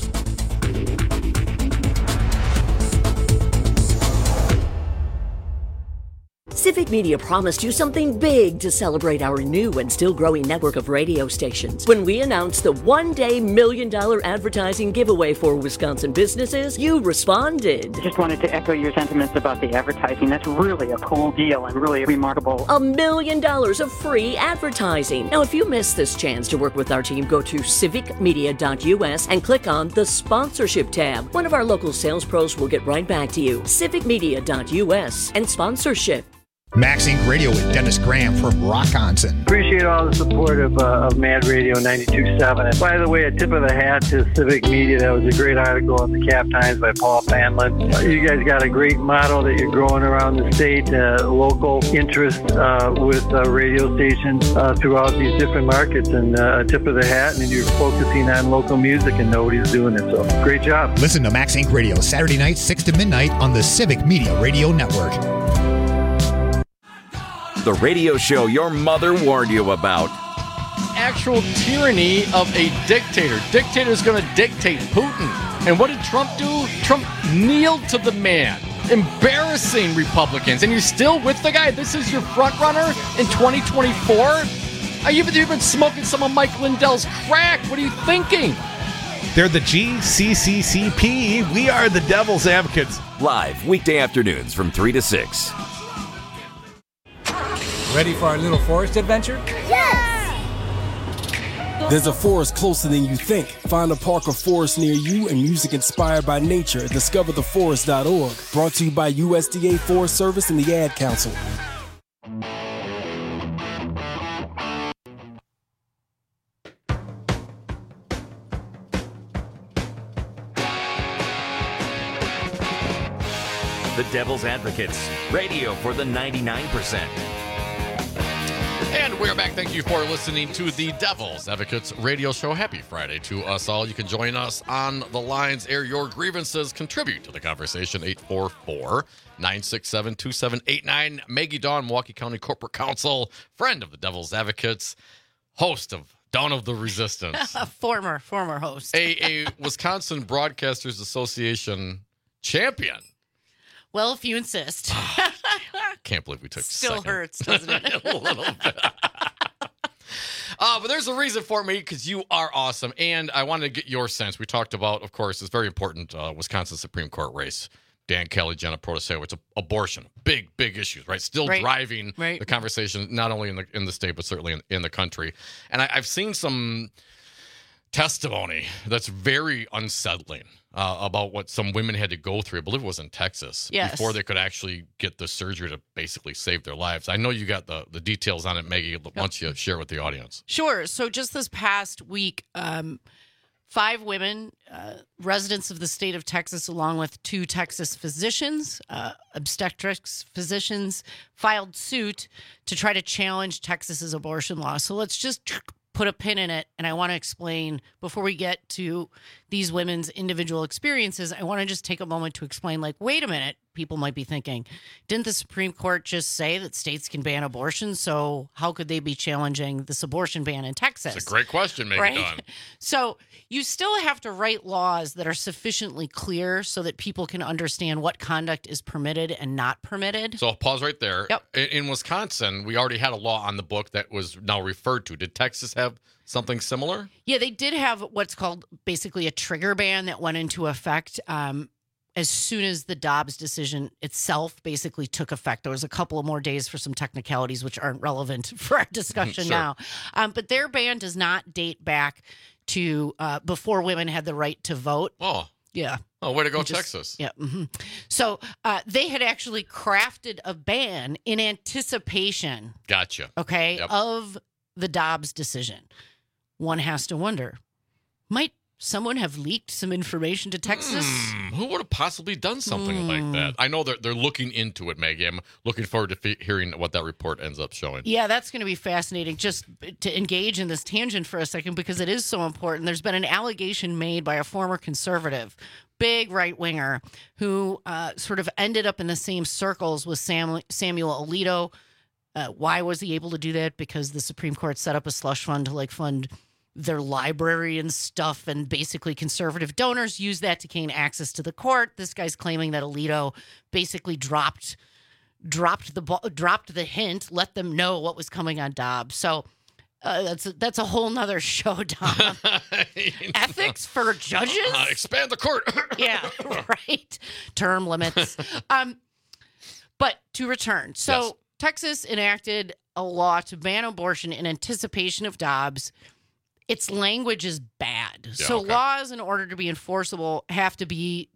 Civic Media promised you something big to celebrate our new and still growing network of radio stations. When we announced the one-day million dollar advertising giveaway for Wisconsin businesses, you responded. Just wanted to echo your sentiments about the advertising. That's really a cool deal and really remarkable. A million dollars of free advertising. Now, if you missed this chance to work with our team, go to civic media dot U S and click on the sponsorship tab. One of our local sales pros will get right back to you. civic media dot U S and sponsorship. Max Inc Radio with Dennis Graham from Rockonson. Appreciate all the support of, uh, of Mad Radio ninety-two point seven. And by the way, a tip of the hat to Civic Media. That was a great article in the Cap Times by Paul Fanlin. Uh, you guys got a great model that you're growing around the state, uh, local interest uh, with uh, radio stations uh, throughout these different markets. And uh, a tip of the hat, and you're focusing on local music and nobody's doing it. So great job. Listen to Max Inc Radio Saturday night, six to midnight on the Civic Media Radio Network. The radio show your mother warned you about. Actual tyranny of a dictator. Dictator's going to dictate Putin. And what did Trump do? Trump kneeled to the man. Embarrassing Republicans. And you're still with the guy? This is your front runner in twenty twenty-four? Are you you've been smoking some of Mike Lindell's crack. What are you thinking? They're the G C C C P. We are the Devil's Advocates. Live weekday afternoons from three to six. Ready for our little forest adventure? Yes! There's a forest closer than you think. Find a park or forest near you and music inspired by nature at discover the forest dot org. Brought to you by U S D A Forest Service and the Ad Council. The Devil's Advocates, radio for the ninety-nine percent. And we're back. Thank you for listening to the Devil's Advocates radio show. Happy Friday to us all. You can join us on the lines, air your grievances, contribute to the conversation. eight four four, nine six seven, two seven eight nine. Maggie Dawn, Milwaukee County Corporate Counsel, friend of the Devil's Advocates, host of Dawn of the Resistance. former, former host. a, a Wisconsin Broadcasters Association champion. Well, if you insist. Can't believe we took Still second. hurts, doesn't it? A little bit. uh, but there's a reason for me, because you are awesome. And I wanted to get your sense. We talked about, of course, this very important uh, Wisconsin Supreme Court race. Dan Kelly, Jenna Protasevich, it's abortion. Big, big issues, right? Still right. driving right. the conversation, not only in the in the state, but certainly in, in the country. And I, I've seen some testimony that's very unsettling uh, about what some women had to go through. I believe it was in Texas Yes. before they could actually get the surgery to basically save their lives. I know you got the, the details on it, Maggie. Why don't you share with the audience? Sure. So just this past week, um, five women, uh, residents of the state of Texas, along with two Texas physicians, uh, obstetrics physicians, filed suit to try to challenge Texas's abortion law. So let's just put a pin in it. And I want to explain, before we get to these women's individual experiences, I want to just take a moment to explain, like, wait a minute, people might be thinking, didn't the Supreme Court just say that states can ban abortion? So how could they be challenging this abortion ban in Texas? It's a great question, Maggie Right? Dawn. So you still have to write laws that are sufficiently clear so that people can understand what conduct is permitted and not permitted. So I'll pause right there. Yep. In, in Wisconsin, we already had a law on the book that was now referred to. Did Texas have something similar? Yeah, they did have what's called basically a trigger ban that went into effect um, as soon as the Dobbs decision itself basically took effect. There was a couple of more days for some technicalities which aren't relevant for our discussion Sure. now. Um, but their ban does not date back to uh, before women had the right to vote. Oh. Yeah. Oh, way to go, Which is- Texas. Yeah. mhm. So uh, they had actually crafted a ban in anticipation, Gotcha. okay, Yep. of the Dobbs decision. One has to wonder, might someone have leaked some information to Texas? Hmm, who would have possibly done something Hmm. like that? I know they're, they're looking into it, Maggie. I'm looking forward to fe- hearing what that report ends up showing. Yeah, that's going to be fascinating. Just to engage in this tangent for a second, because it is so important. There's been an allegation made by a former conservative, big right winger, who uh, sort of ended up in the same circles with Sam, Samuel Alito. Uh, why was he able to do that? Because the Supreme Court set up a slush fund to like fund their library and stuff, and basically conservative donors use that to gain access to the court. This guy's claiming that Alito basically dropped dropped the ball, dropped the hint, let them know what was coming on Dobbs. So uh, that's a, that's a whole nother show, Tom. Ethics for judges? Uh, expand the court. Yeah, right. Term limits. Um, but to return, so Yes. Texas enacted a law to ban abortion in anticipation of Dobbs. Its language is bad. Yeah, so okay. laws, in order to be enforceable, have to be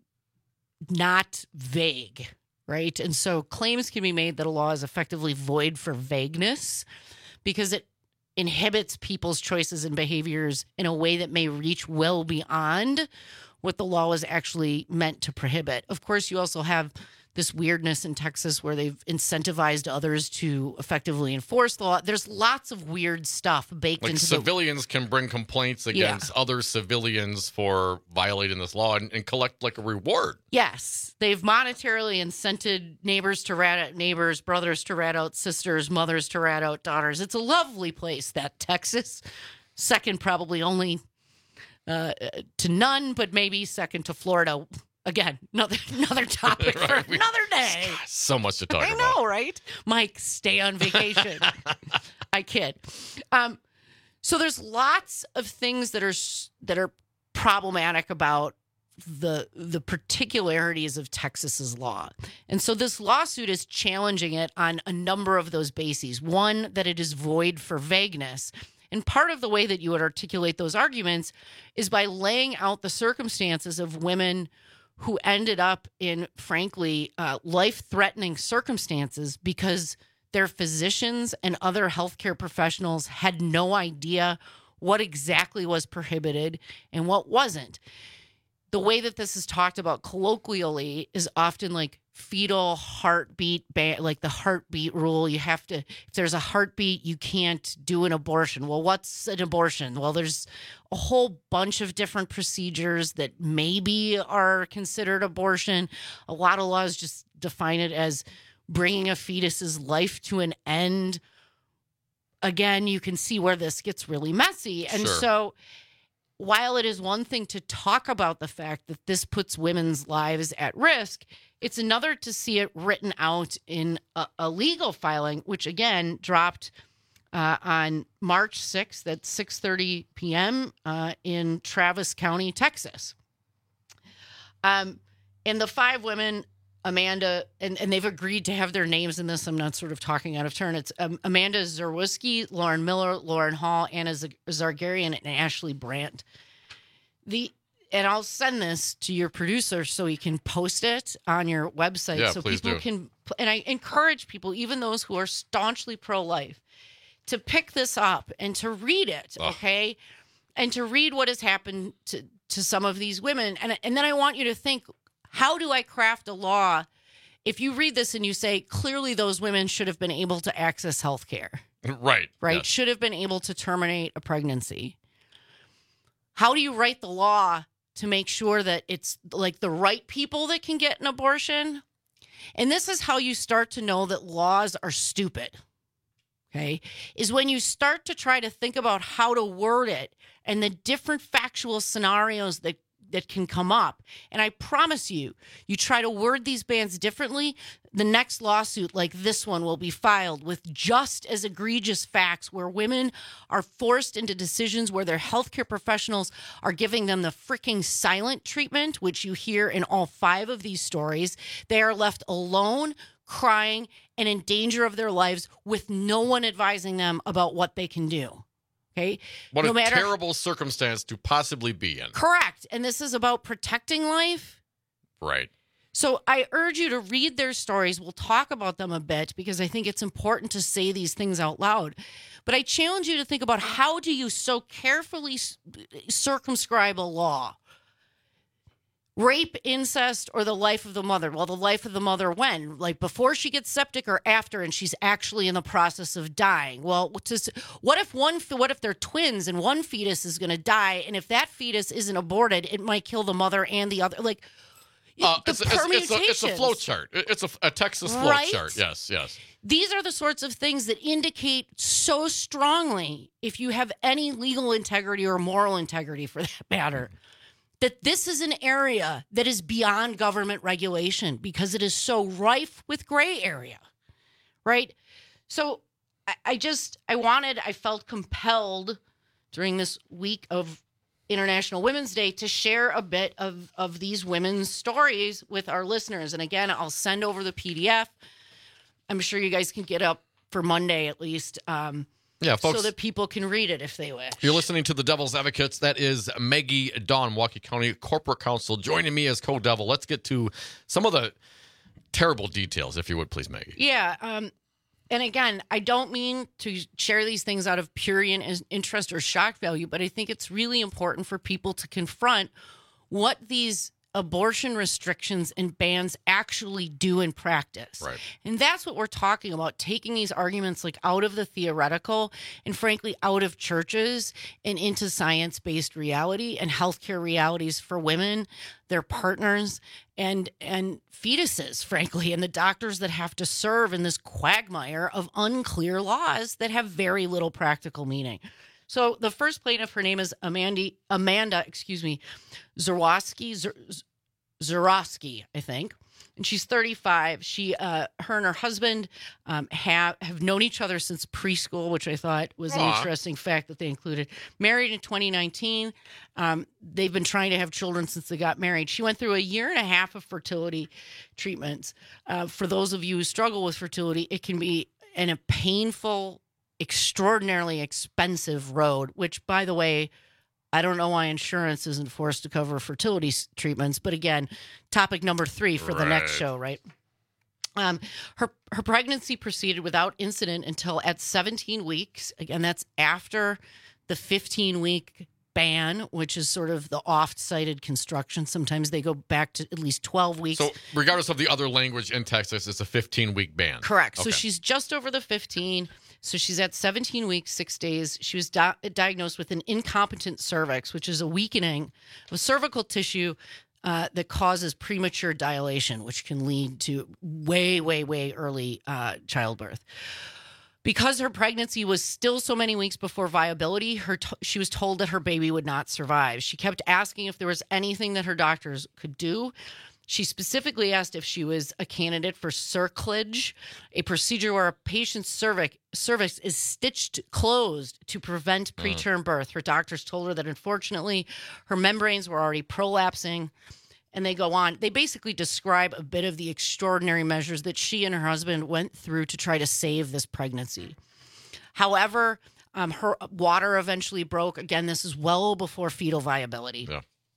not vague, right? And so claims can be made that a law is effectively void for vagueness because it inhibits people's choices and behaviors in a way that may reach well beyond what the law was actually meant to prohibit. Of course, you also have this weirdness in Texas where they've incentivized others to effectively enforce the law. There's lots of weird stuff baked Like into civilians can bring complaints against other civilians for violating this law and, and collect like a reward. the Yes, they've monetarily incented neighbors to rat out neighbors, brothers to rat out sisters, mothers to rat out daughters. It's a lovely place, that Texas. Second, probably only uh, to none, but maybe second to Florida. Again, another another topic for Right, we- another day. So much to talk I about. know, right? Mike, stay on vacation. I kid. Um, so there's lots of things that are s- that are problematic about the the particularities of Texas's law. And so this lawsuit is challenging it on a number of those bases. One, that it is void for vagueness. And part of the way that you would articulate those arguments is by laying out the circumstances of women who ended up in, frankly, uh, life-threatening circumstances because their physicians and other healthcare professionals had no idea what exactly was prohibited and what wasn't. The way that this is talked about colloquially is often like fetal heartbeat, ban- like the heartbeat rule. You have to, if there's a heartbeat, you can't do an abortion. Well, what's an abortion? Well, there's a whole bunch of different procedures that maybe are considered abortion. A lot of laws just define it as bringing a fetus's life to an end. Again, you can see where this gets really messy. And Sure. so while it is one thing to talk about the fact that this puts women's lives at risk, it's another to see it written out in a, a legal filing, which again dropped uh, on March sixth at six thirty p.m. Uh, in Travis County, Texas. Um, and the five women, Amanda, and, and they've agreed to have their names in this. I'm not sort of talking out of turn. It's um, Amanda Zerwiski, Lauren Miller, Lauren Hall, Anna Z- Zargarian, and Ashley Brandt. the and I'll send this to your producer so he can post it on your website Yeah, so please people do. can. And I encourage people, even those who are staunchly pro-life, to pick this up and to read it, Ugh. okay? And to read what has happened to, to some of these women. And, and then I want you to think, how do I craft a law? If you read this and you say, clearly those women should have been able to access health care. Right. Right? Yes. Should have been able to terminate a pregnancy. How do you write the law to make sure that it's like the right people that can get an abortion? And this is how you start to know that laws are stupid. Okay, is when you start to try to think about how to word it and the different factual scenarios that, that can come up. And I promise you, you try to word these bans differently, the next lawsuit like this one will be filed with just as egregious facts where women are forced into decisions where their healthcare professionals are giving them the freaking silent treatment, which you hear in all five of these stories. They are left alone, crying, and in danger of their lives with no one advising them about what they can do. Okay? What no a matter, terrible circumstance to possibly be in. Correct. And this is about protecting life. Right. So I urge you to read their stories. We'll talk about them a bit because I think it's important to say these things out loud. But I challenge you to think about, how do you so carefully circumscribe a law? Rape, incest, or the life of the mother? Well, the life of the mother when? Like before she gets septic or after and she's actually in the process of dying? Well, to, what if one? What if they're twins and one fetus is going to die? And if that fetus isn't aborted, it might kill the mother and the other. Like Uh, the it's, it's, it's, a, it's a permutations. flow chart. It's a, a Texas flow Right? chart. Yes, yes. These are the sorts of things that indicate so strongly, if you have any legal integrity or moral integrity for that matter, that this is an area that is beyond government regulation because it is so rife with gray area, right? So I, I just, I wanted, I felt compelled during this week of International Women's Day to share a bit of, of these women's stories with our listeners. And again, I'll send over the P D F. I'm sure you guys can get up for Monday at least. Um, Yeah, folks. So that people can read it if they wish. You're listening to the Devil's Advocates. That is Maggie Dawn, Milwaukee County Corporate Counsel, joining me as co-devil. Let's get to some of the terrible details, if you would, please, Maggie. Yeah. Um, and again, I don't mean to share these things out of pure in- interest or shock value, but I think it's really important for people to confront what these abortion restrictions and bans actually do in practice. Right. And that's what we're talking about, taking these arguments like out of the theoretical and frankly out of churches and into science-based reality and healthcare realities for women, their partners, and and fetuses, frankly, and the doctors that have to serve in this quagmire of unclear laws that have very little practical meaning. So the first plaintiff, her name is Amanda, Amanda, excuse me, Zarowski, Zarowski, I think, and she's thirty-five. She, uh, her and her husband um, have have known each other since preschool, which I thought was an Aww. interesting fact that they included. Married in twenty nineteen. Um, they've been trying to have children since they got married. She went through a year and a half of fertility treatments. Uh, for those of you who struggle with fertility, it can be in a painful, extraordinarily expensive road, which, by the way, I don't know why insurance isn't forced to cover fertility s- treatments. But again, topic number three for the next Right. show, right? Um, her her pregnancy proceeded without incident until at seventeen weeks. Again, that's after the fifteen week ban, which is sort of the oft-cited construction. Sometimes they go back to at least twelve weeks. So regardless of the other language in Texas, it's a fifteen-week ban. Correct. So Okay. she's just over the fifteen. So she's at seventeen weeks, six days. She was di- diagnosed with an incompetent cervix, which is a weakening of cervical tissue uh, that causes premature dilation, which can lead to way, way, way early uh, childbirth. Because her pregnancy was still so many weeks before viability, her t- she was told that her baby would not survive. She kept asking if there was anything that her doctors could do. She specifically asked if she was a candidate for cerclage, a procedure where a patient's cervix, cervix is stitched closed to prevent preterm birth. Her doctors told her that, unfortunately, her membranes were already prolapsing, and they go on. They basically describe a bit of the extraordinary measures that she and her husband went through to try to save this pregnancy. However, um, her water eventually broke. Again, this is well before fetal viability. Yeah.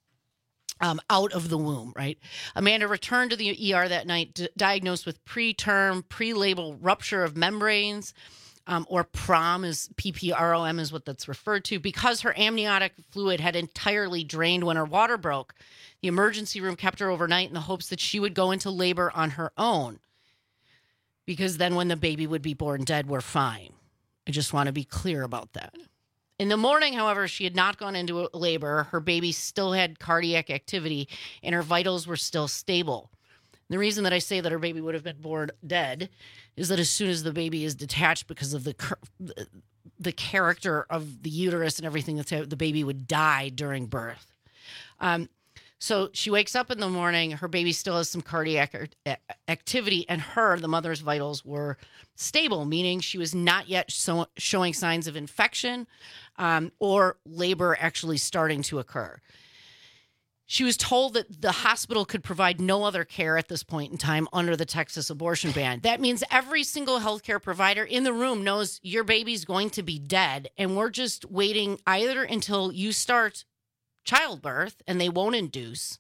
um, out of the womb, right? Amanda returned to the E R that night, d- diagnosed with preterm, pre-label rupture of membranes, um, or P R O M, is P P R O M is what that's referred to, because her amniotic fluid had entirely drained when her water broke. The emergency room kept her overnight in the hopes that she would go into labor on her own, because then when the baby would be born dead, we're fine. I just want to be clear about that. In the morning, however, she had not gone into labor. Her baby still had cardiac activity, and her vitals were still stable. The reason that I say that her baby would have been born dead is that as soon as the baby is detached, because of the the character of the uterus and everything, that's how the baby would die during birth. Um, so she wakes up in the morning. Her baby still has some cardiac activity, and her, the mother's vitals, were stable, meaning she was not yet so, showing signs of infection um, or labor actually starting to occur. She was told that the hospital could provide no other care at this point in time under the Texas abortion ban. That means every single healthcare provider in the room knows your baby's going to be dead, and we're just waiting either until you start childbirth and they won't induce,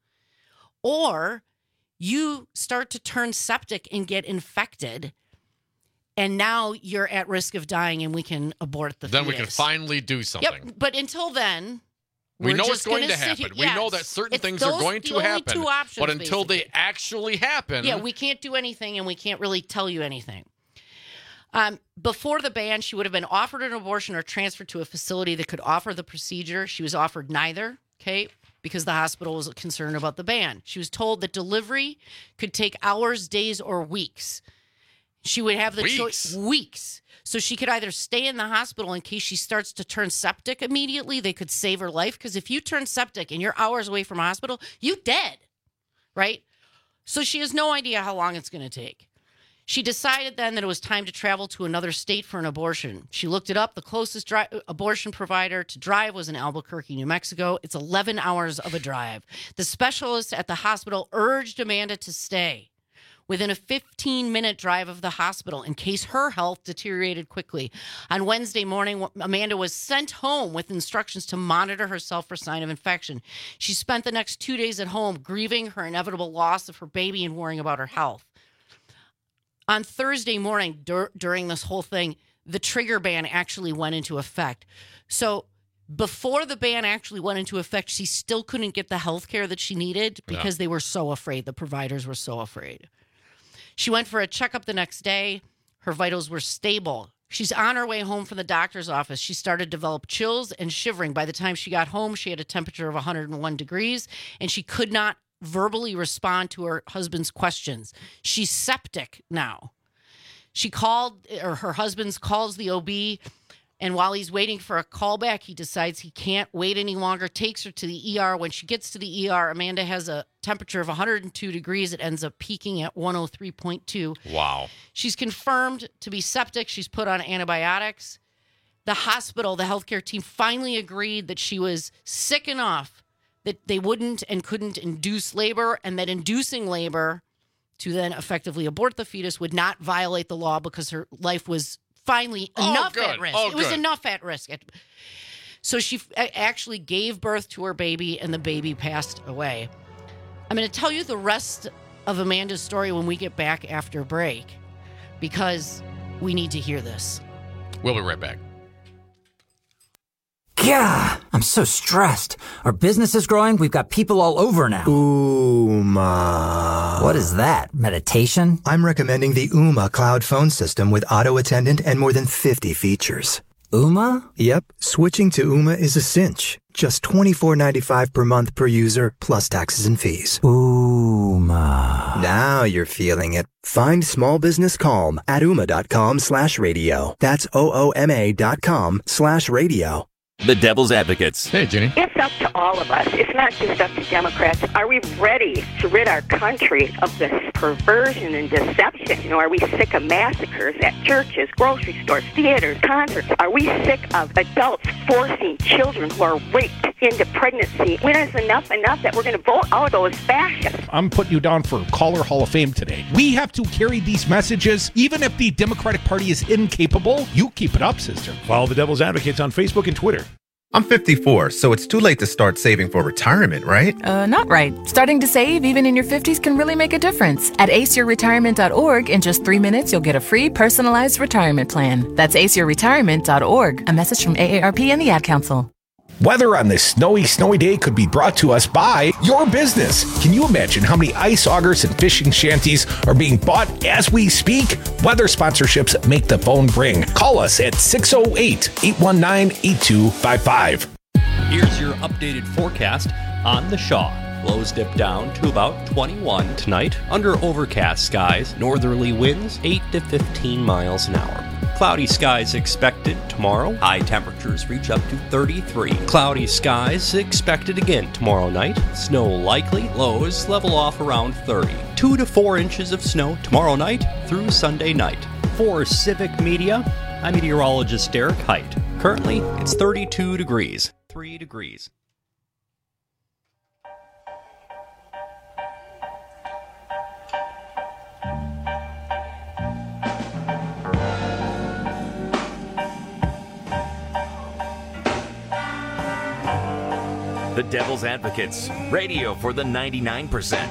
or you start to turn septic and get infected, and now you're at risk of dying and we can abort the then fetus. we can finally do something. Yep, but until then... We We're know just it's going gonna to sit happen. here- We know yes. that certain It's things those- are going the to only happen. two options, but until basically. they actually happen. Yeah, we can't do anything, and we can't really tell you anything. Um, before the ban, she would have been offered an abortion or transferred to a facility that could offer the procedure. She was offered neither, okay, because the hospital was concerned about the ban. She was told that delivery could take hours, days, or weeks. She would have the choice weeks. So she could either stay in the hospital in case she starts to turn septic immediately. They could save her life, because if you turn septic and you're hours away from a hospital, you dead, right? So she has no idea how long it's going to take. She decided then that it was time to travel to another state for an abortion. She looked it up. The closest dri- abortion provider to drive was in Albuquerque, New Mexico. It's eleven hours of a drive. The specialist at the hospital urged Amanda to stay within a fifteen-minute drive of the hospital in case her health deteriorated quickly. On Wednesday morning, Amanda was sent home with instructions to monitor herself for sign of infection. She spent the next two days at home grieving her inevitable loss of her baby and worrying about her health. On Thursday morning, dur- during this whole thing, the trigger ban actually went into effect. So before the ban actually went into effect, she still couldn't get the health care that she needed because yeah. they were so afraid. The providers were so afraid. She went for a checkup the next day. Her vitals were stable. She's on her way home from the doctor's office. She started to develop chills and shivering. By the time she got home, she had a temperature of one hundred one degrees, and she could not verbally respond to her husband's questions. She's septic now. She called, or her husband calls the O B, and while he's waiting for a callback, he decides he can't wait any longer, takes her to the E R. When she gets to the E R, Amanda has a temperature of one hundred two degrees. It ends up peaking at one oh three point two. Wow. She's confirmed to be septic. She's put on antibiotics. The hospital, the healthcare team, finally agreed that she was sick enough that they wouldn't and couldn't induce labor, and that inducing labor to then effectively abort the fetus would not violate the law because her life was finally Oh, enough good. at risk. Oh, it was good. enough at risk. So she f- actually gave birth to her baby, and the baby passed away. I'm going to tell you the rest of Amanda's story when we get back after break, because we need to hear this. We'll be right back. Yeah, I'm so stressed. Our business is growing. We've got people all over now. Ooma. What is that? Meditation? I'm recommending the Ooma cloud phone system with auto attendant and more than fifty features. Ooma? Yep. Switching to Ooma is a cinch. Just twenty-four ninety-five per month per user, plus taxes and fees. Ooma. Now you're feeling it. Find small business calm at ooma.com slash radio. That's O-O-M-A dot com slash radio. The Devil's Advocates. Hey, Jenny. It's up to all of us. It's not just up to Democrats. Are we ready to rid our country of this perversion and deception? You know, are we sick of massacres at churches, grocery stores, theaters, concerts? Are we sick of adults forcing children who are raped into pregnancy? When is enough enough that we're going to vote out those fascists? I'm putting you down for Caller Hall of Fame today. We have to carry these messages, even if the Democratic Party is incapable. You keep it up, sister. Follow the Devil's Advocates on Facebook and Twitter. I'm fifty-four, so it's too late to start saving for retirement, right? Uh, not right. Starting to save, even in your fifties, can really make a difference. At ace your retirement dot org, in just three minutes, you'll get a free personalized retirement plan. That's ace your retirement dot org. A message from A A R P and the Ad Council. Weather on this snowy, snowy day could be brought to us by your business. Can you imagine how many ice augers and fishing shanties are being bought as we speak? Weather sponsorships make the phone ring. Call us at six oh eight, eight one nine, eight two five five. Here's your updated forecast on the Shaw. Lows dip down to about twenty-one tonight under overcast skies. Northerly winds eight to fifteen miles an hour. Cloudy skies expected tomorrow. High temperatures reach up to thirty-three. Cloudy skies expected again tomorrow night. Snow likely. Lows level off around thirty. Two to four inches of snow tomorrow night through Sunday night. For Civic Media, I'm meteorologist Derek Height. Currently, it's thirty-two degrees. Three degrees. The Devil's Advocates, radio for the ninety-nine percent.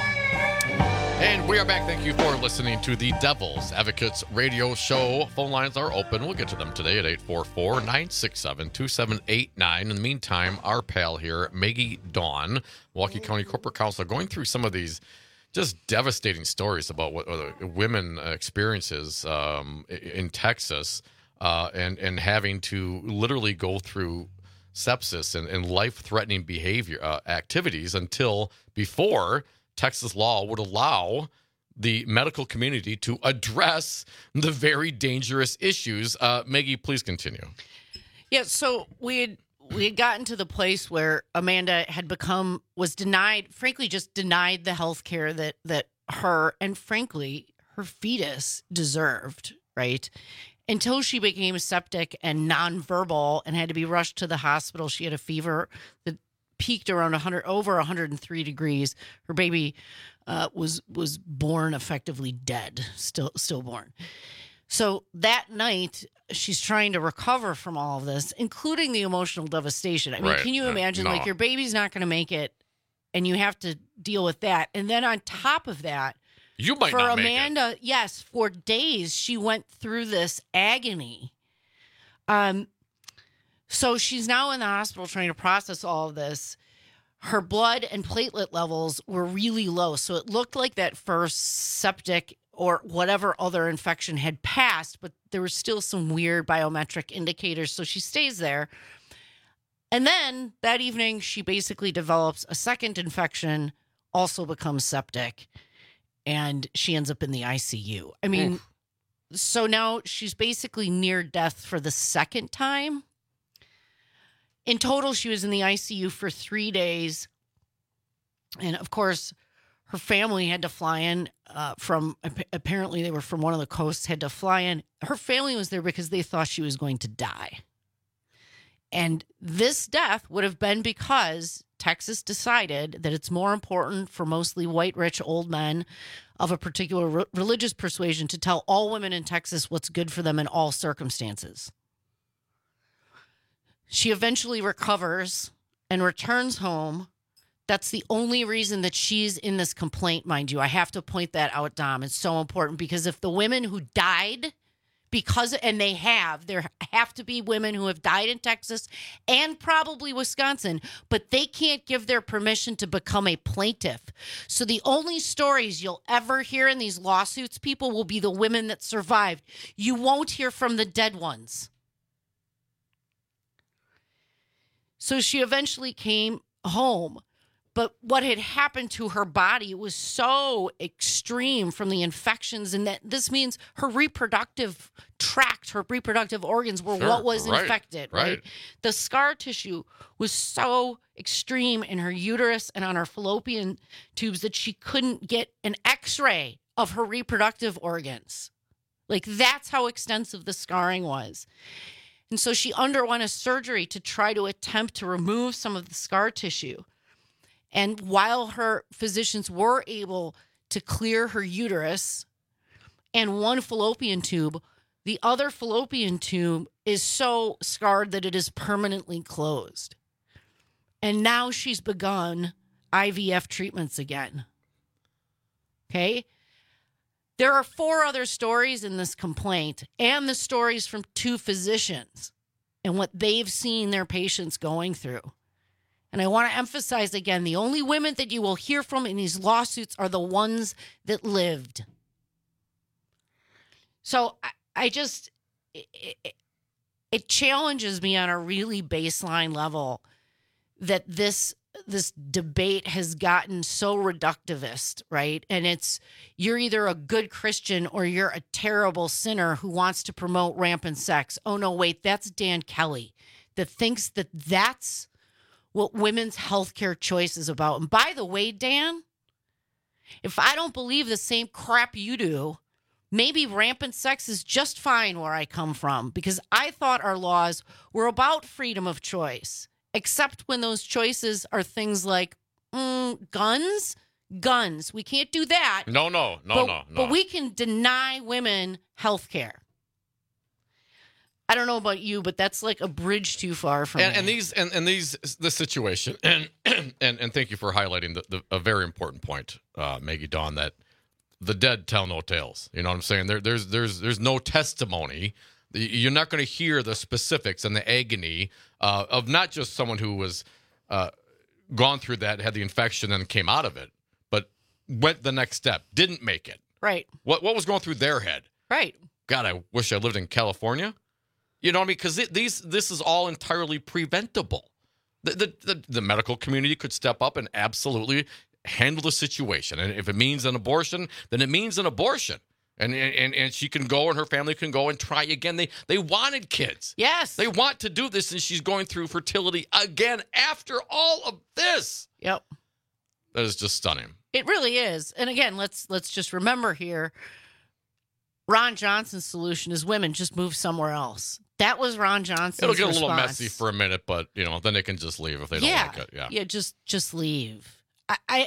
And we are back. Thank you for listening to the Devil's Advocates radio show. Phone lines are open. We'll get to them today at eight four four, nine six seven, two seven eight nine. In the meantime, our pal here, Maggie Dawn, Milwaukee County Corporate Counsel, going through some of these just devastating stories about what uh, women experiences um, in Texas uh, and, and having to literally go through sepsis and, and life-threatening behavior uh, activities until before Texas law would allow the medical community to address the very dangerous issues. Uh, Maggie, please continue. Yeah, so we had we had gotten to the place where Amanda had become was denied, frankly, just denied the health care that that her and frankly her fetus deserved, right? Until she became septic and nonverbal and had to be rushed to the hospital. She had a fever that peaked around one hundred, over one hundred three degrees. Her baby uh, was was born effectively dead, still stillborn. So that night, she's trying to recover from all of this, including the emotional devastation. I mean, Right. can you Uh, imagine, no. like, your baby's not going to make it, and you have to deal with that. And then on top of that, You might for not make it. Amanda, yes, for days she went through this agony. Um, so she's now in the hospital trying to process all of this. Her blood and platelet levels were really low, so it looked like that first septic or whatever other infection had passed, but there were still some weird biometric indicators. So she stays there. And then that evening, she basically develops a second infection, also becomes septic, and she ends up in the I C U. I mean, Oof. so now she's basically near death for the second time. In total, she was in the I C U for three days. And of course, her family had to fly in uh, from, apparently they were from one of the coasts, had to fly in. Her family was there because they thought she was going to die. And this death would have been because Texas decided that it's more important for mostly white, rich, old men of a particular re- religious persuasion to tell all women in Texas what's good for them in all circumstances. She eventually recovers and returns home. That's the only reason that she's in this complaint, mind you. I have to point that out, Dom. It's so important because if the women who died because, and they have, there have to be women who have died in Texas and probably Wisconsin, but they can't give their permission to become a plaintiff. So the only stories you'll ever hear in these lawsuits, people, will be the women that survived. You won't hear from the dead ones. So she eventually came home. But what had happened to her body was so extreme from the infections, and that this means her reproductive tract, her reproductive organs were Sure, what was right, infected, right. right? The scar tissue was so extreme in her uterus and on her fallopian tubes that she couldn't get an x-ray of her reproductive organs. Like, that's how extensive the scarring was. And so she underwent a surgery to try to attempt to remove some of the scar tissue. And while her physicians were able to clear her uterus and one fallopian tube, the other fallopian tube is so scarred that it is permanently closed. And now she's begun I V F treatments again. Okay? There are four other stories in this complaint and the stories from two physicians and what they've seen their patients going through. And I want to emphasize again, the only women that you will hear from in these lawsuits are the ones that lived. So I, I just, it, it, it challenges me on a really baseline level that this this debate has gotten so reductivist, right? And it's, you're either a good Christian or you're a terrible sinner who wants to promote rampant sex. Oh, no, wait, that's Dan Kelly that thinks that that's what women's healthcare choice is about. And by the way, Dan, if I don't believe the same crap you do, maybe rampant sex is just fine where I come from, because I thought our laws were about freedom of choice. Except when those choices are things like mm, guns, guns. We can't do that. No, no, no, but, no, no. But we can deny women health care. I don't know about you, but that's like a bridge too far from and, me. and these and, and these the situation and and and thank you for highlighting the, the a very important point, uh, Maggie Dawn, that the dead tell no tales. You know what I'm saying? There, there's there's there's no testimony. You're not going to hear the specifics and the agony uh, of not just someone who was uh, gone through that, had the infection, and came out of it, but went the next step, didn't make it. Right. What what was going through their head? Right. God, I wish I lived in California. You know what I mean? Because these this is all entirely preventable. The, the the the medical community could step up and absolutely handle the situation, and if it means an abortion, then it means an abortion. And, and and she can go and her family can go and try again. They they wanted kids. Yes. They want to do this, and she's going through fertility again after all of this. Yep. That is just stunning. It really is. And again, let's let's just remember here, Ron Johnson's solution is women just move somewhere else. That was Ron Johnson's It'll get a little response. messy for a minute, but you know, then they can just leave if they don't yeah. like it. Yeah. Yeah, just just leave. I, I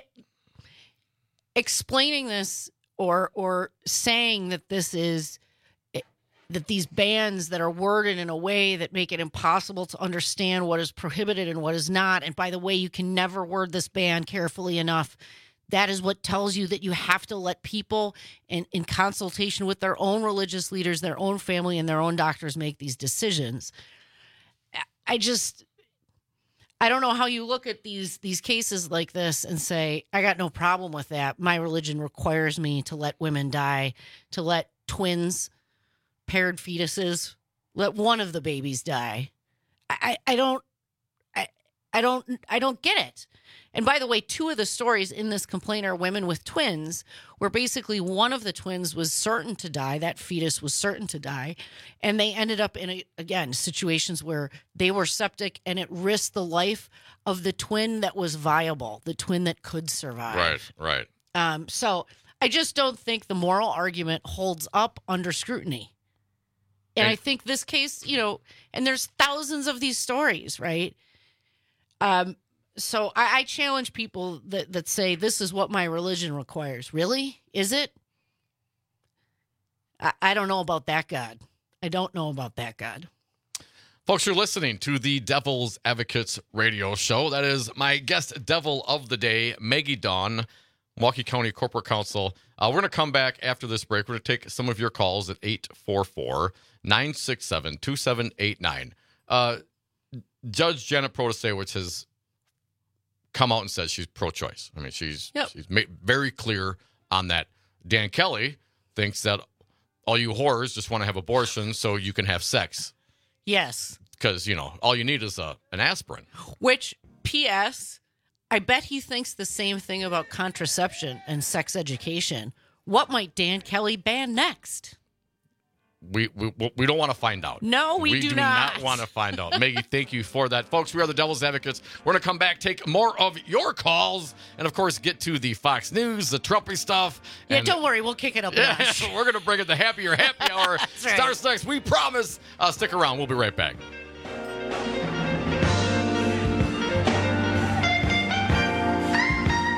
explaining this or or saying that this is that these bans that are worded in a way that make it impossible to understand what is prohibited and what is not. And by the way, you can never word this ban carefully enough. That is what tells you that you have to let people in, in consultation with their own religious leaders, their own family, and their own doctors make these decisions. I just, I don't know how you look at these these cases like this and say, I got no problem with that. My religion requires me to let women die, to let twins, paired fetuses, let one of the babies die. I, I don't, I, I don't, I don't get it. And by the way, two of the stories in this complaint are women with twins, where basically one of the twins was certain to die. That fetus was certain to die. And they ended up in, a, again, situations where they were septic and it risked the life of the twin that was viable, the twin that could survive. Right, right. Um, so I just don't think the moral argument holds up under scrutiny. And, and I think this case, you know, and there's thousands of these stories, right? Um, So I, I challenge people that, that say this is what my religion requires. Really? Is it? I, I don't know about that God. I don't know about that God. Folks, you're listening to the Devil's Advocates radio show. That is my guest devil of the day, Maggie Dawn, Milwaukee County Corporate Counsel. Uh, we're going to come back after this break. We're going to take some of your calls at eight four four, nine six seven, two seven eight nine. Uh, Judge Janet Protasewicz has come out and said she's pro-choice. I mean, she's yep. she's made very clear on that. Dan Kelly thinks that all you whores just want to have abortions so you can have sex. Yes. Because, you know, all you need is a an aspirin. Which, P S, I bet he thinks the same thing about contraception and sex education. What might Dan Kelly ban next? We, we we don't want to find out. No, we, we do, do not. not want to find out. Maggie, thank you for that. Folks, we are the Devil's Advocates. We're going to come back, take more of your calls, and, of course, get to the Fox News, the Trumpy stuff. Yeah, and, don't worry. We'll kick it up a yeah, notch. We're going to bring it the happier happy hour. That's right. Starts next. We promise. Uh, stick around. We'll be right back.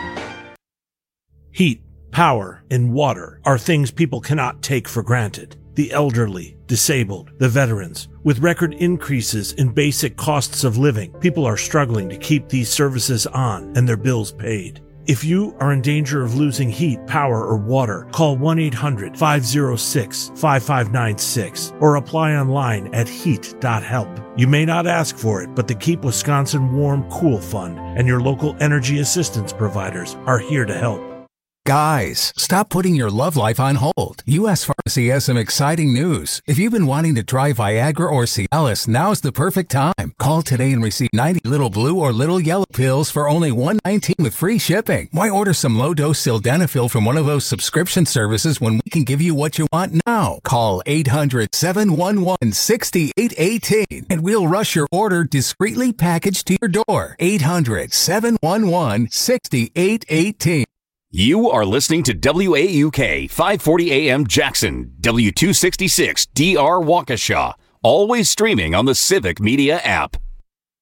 Heat, power, and water are things people cannot take for granted. the elderly, disabled, the veterans. With record increases in basic costs of living, people are struggling to keep these services on and their bills paid. If you are in danger of losing heat, power, or water, call one eight hundred, five oh six, five five nine six or apply online at heat dot help. You may not ask for it, but the Keep Wisconsin Warm Cool Fund and your local energy assistance providers are here to help. Guys, stop putting your love life on hold. U S Pharmacy has some exciting news. If you've been wanting to try Viagra or Cialis, now's the perfect time. Call today and receive ninety little blue or little yellow pills for only one hundred nineteen dollars with free shipping. Why order some low-dose sildenafil from one of those subscription services when we can give you what you want now? Call eight hundred, seven one one, six eight one eight and we'll rush your order discreetly packaged to your door. eight hundred, seven one one, six eight one eight. You are listening to W A U K five forty A M Jackson, W two sixty-six D R Waukesha, always streaming on the Civic Media app.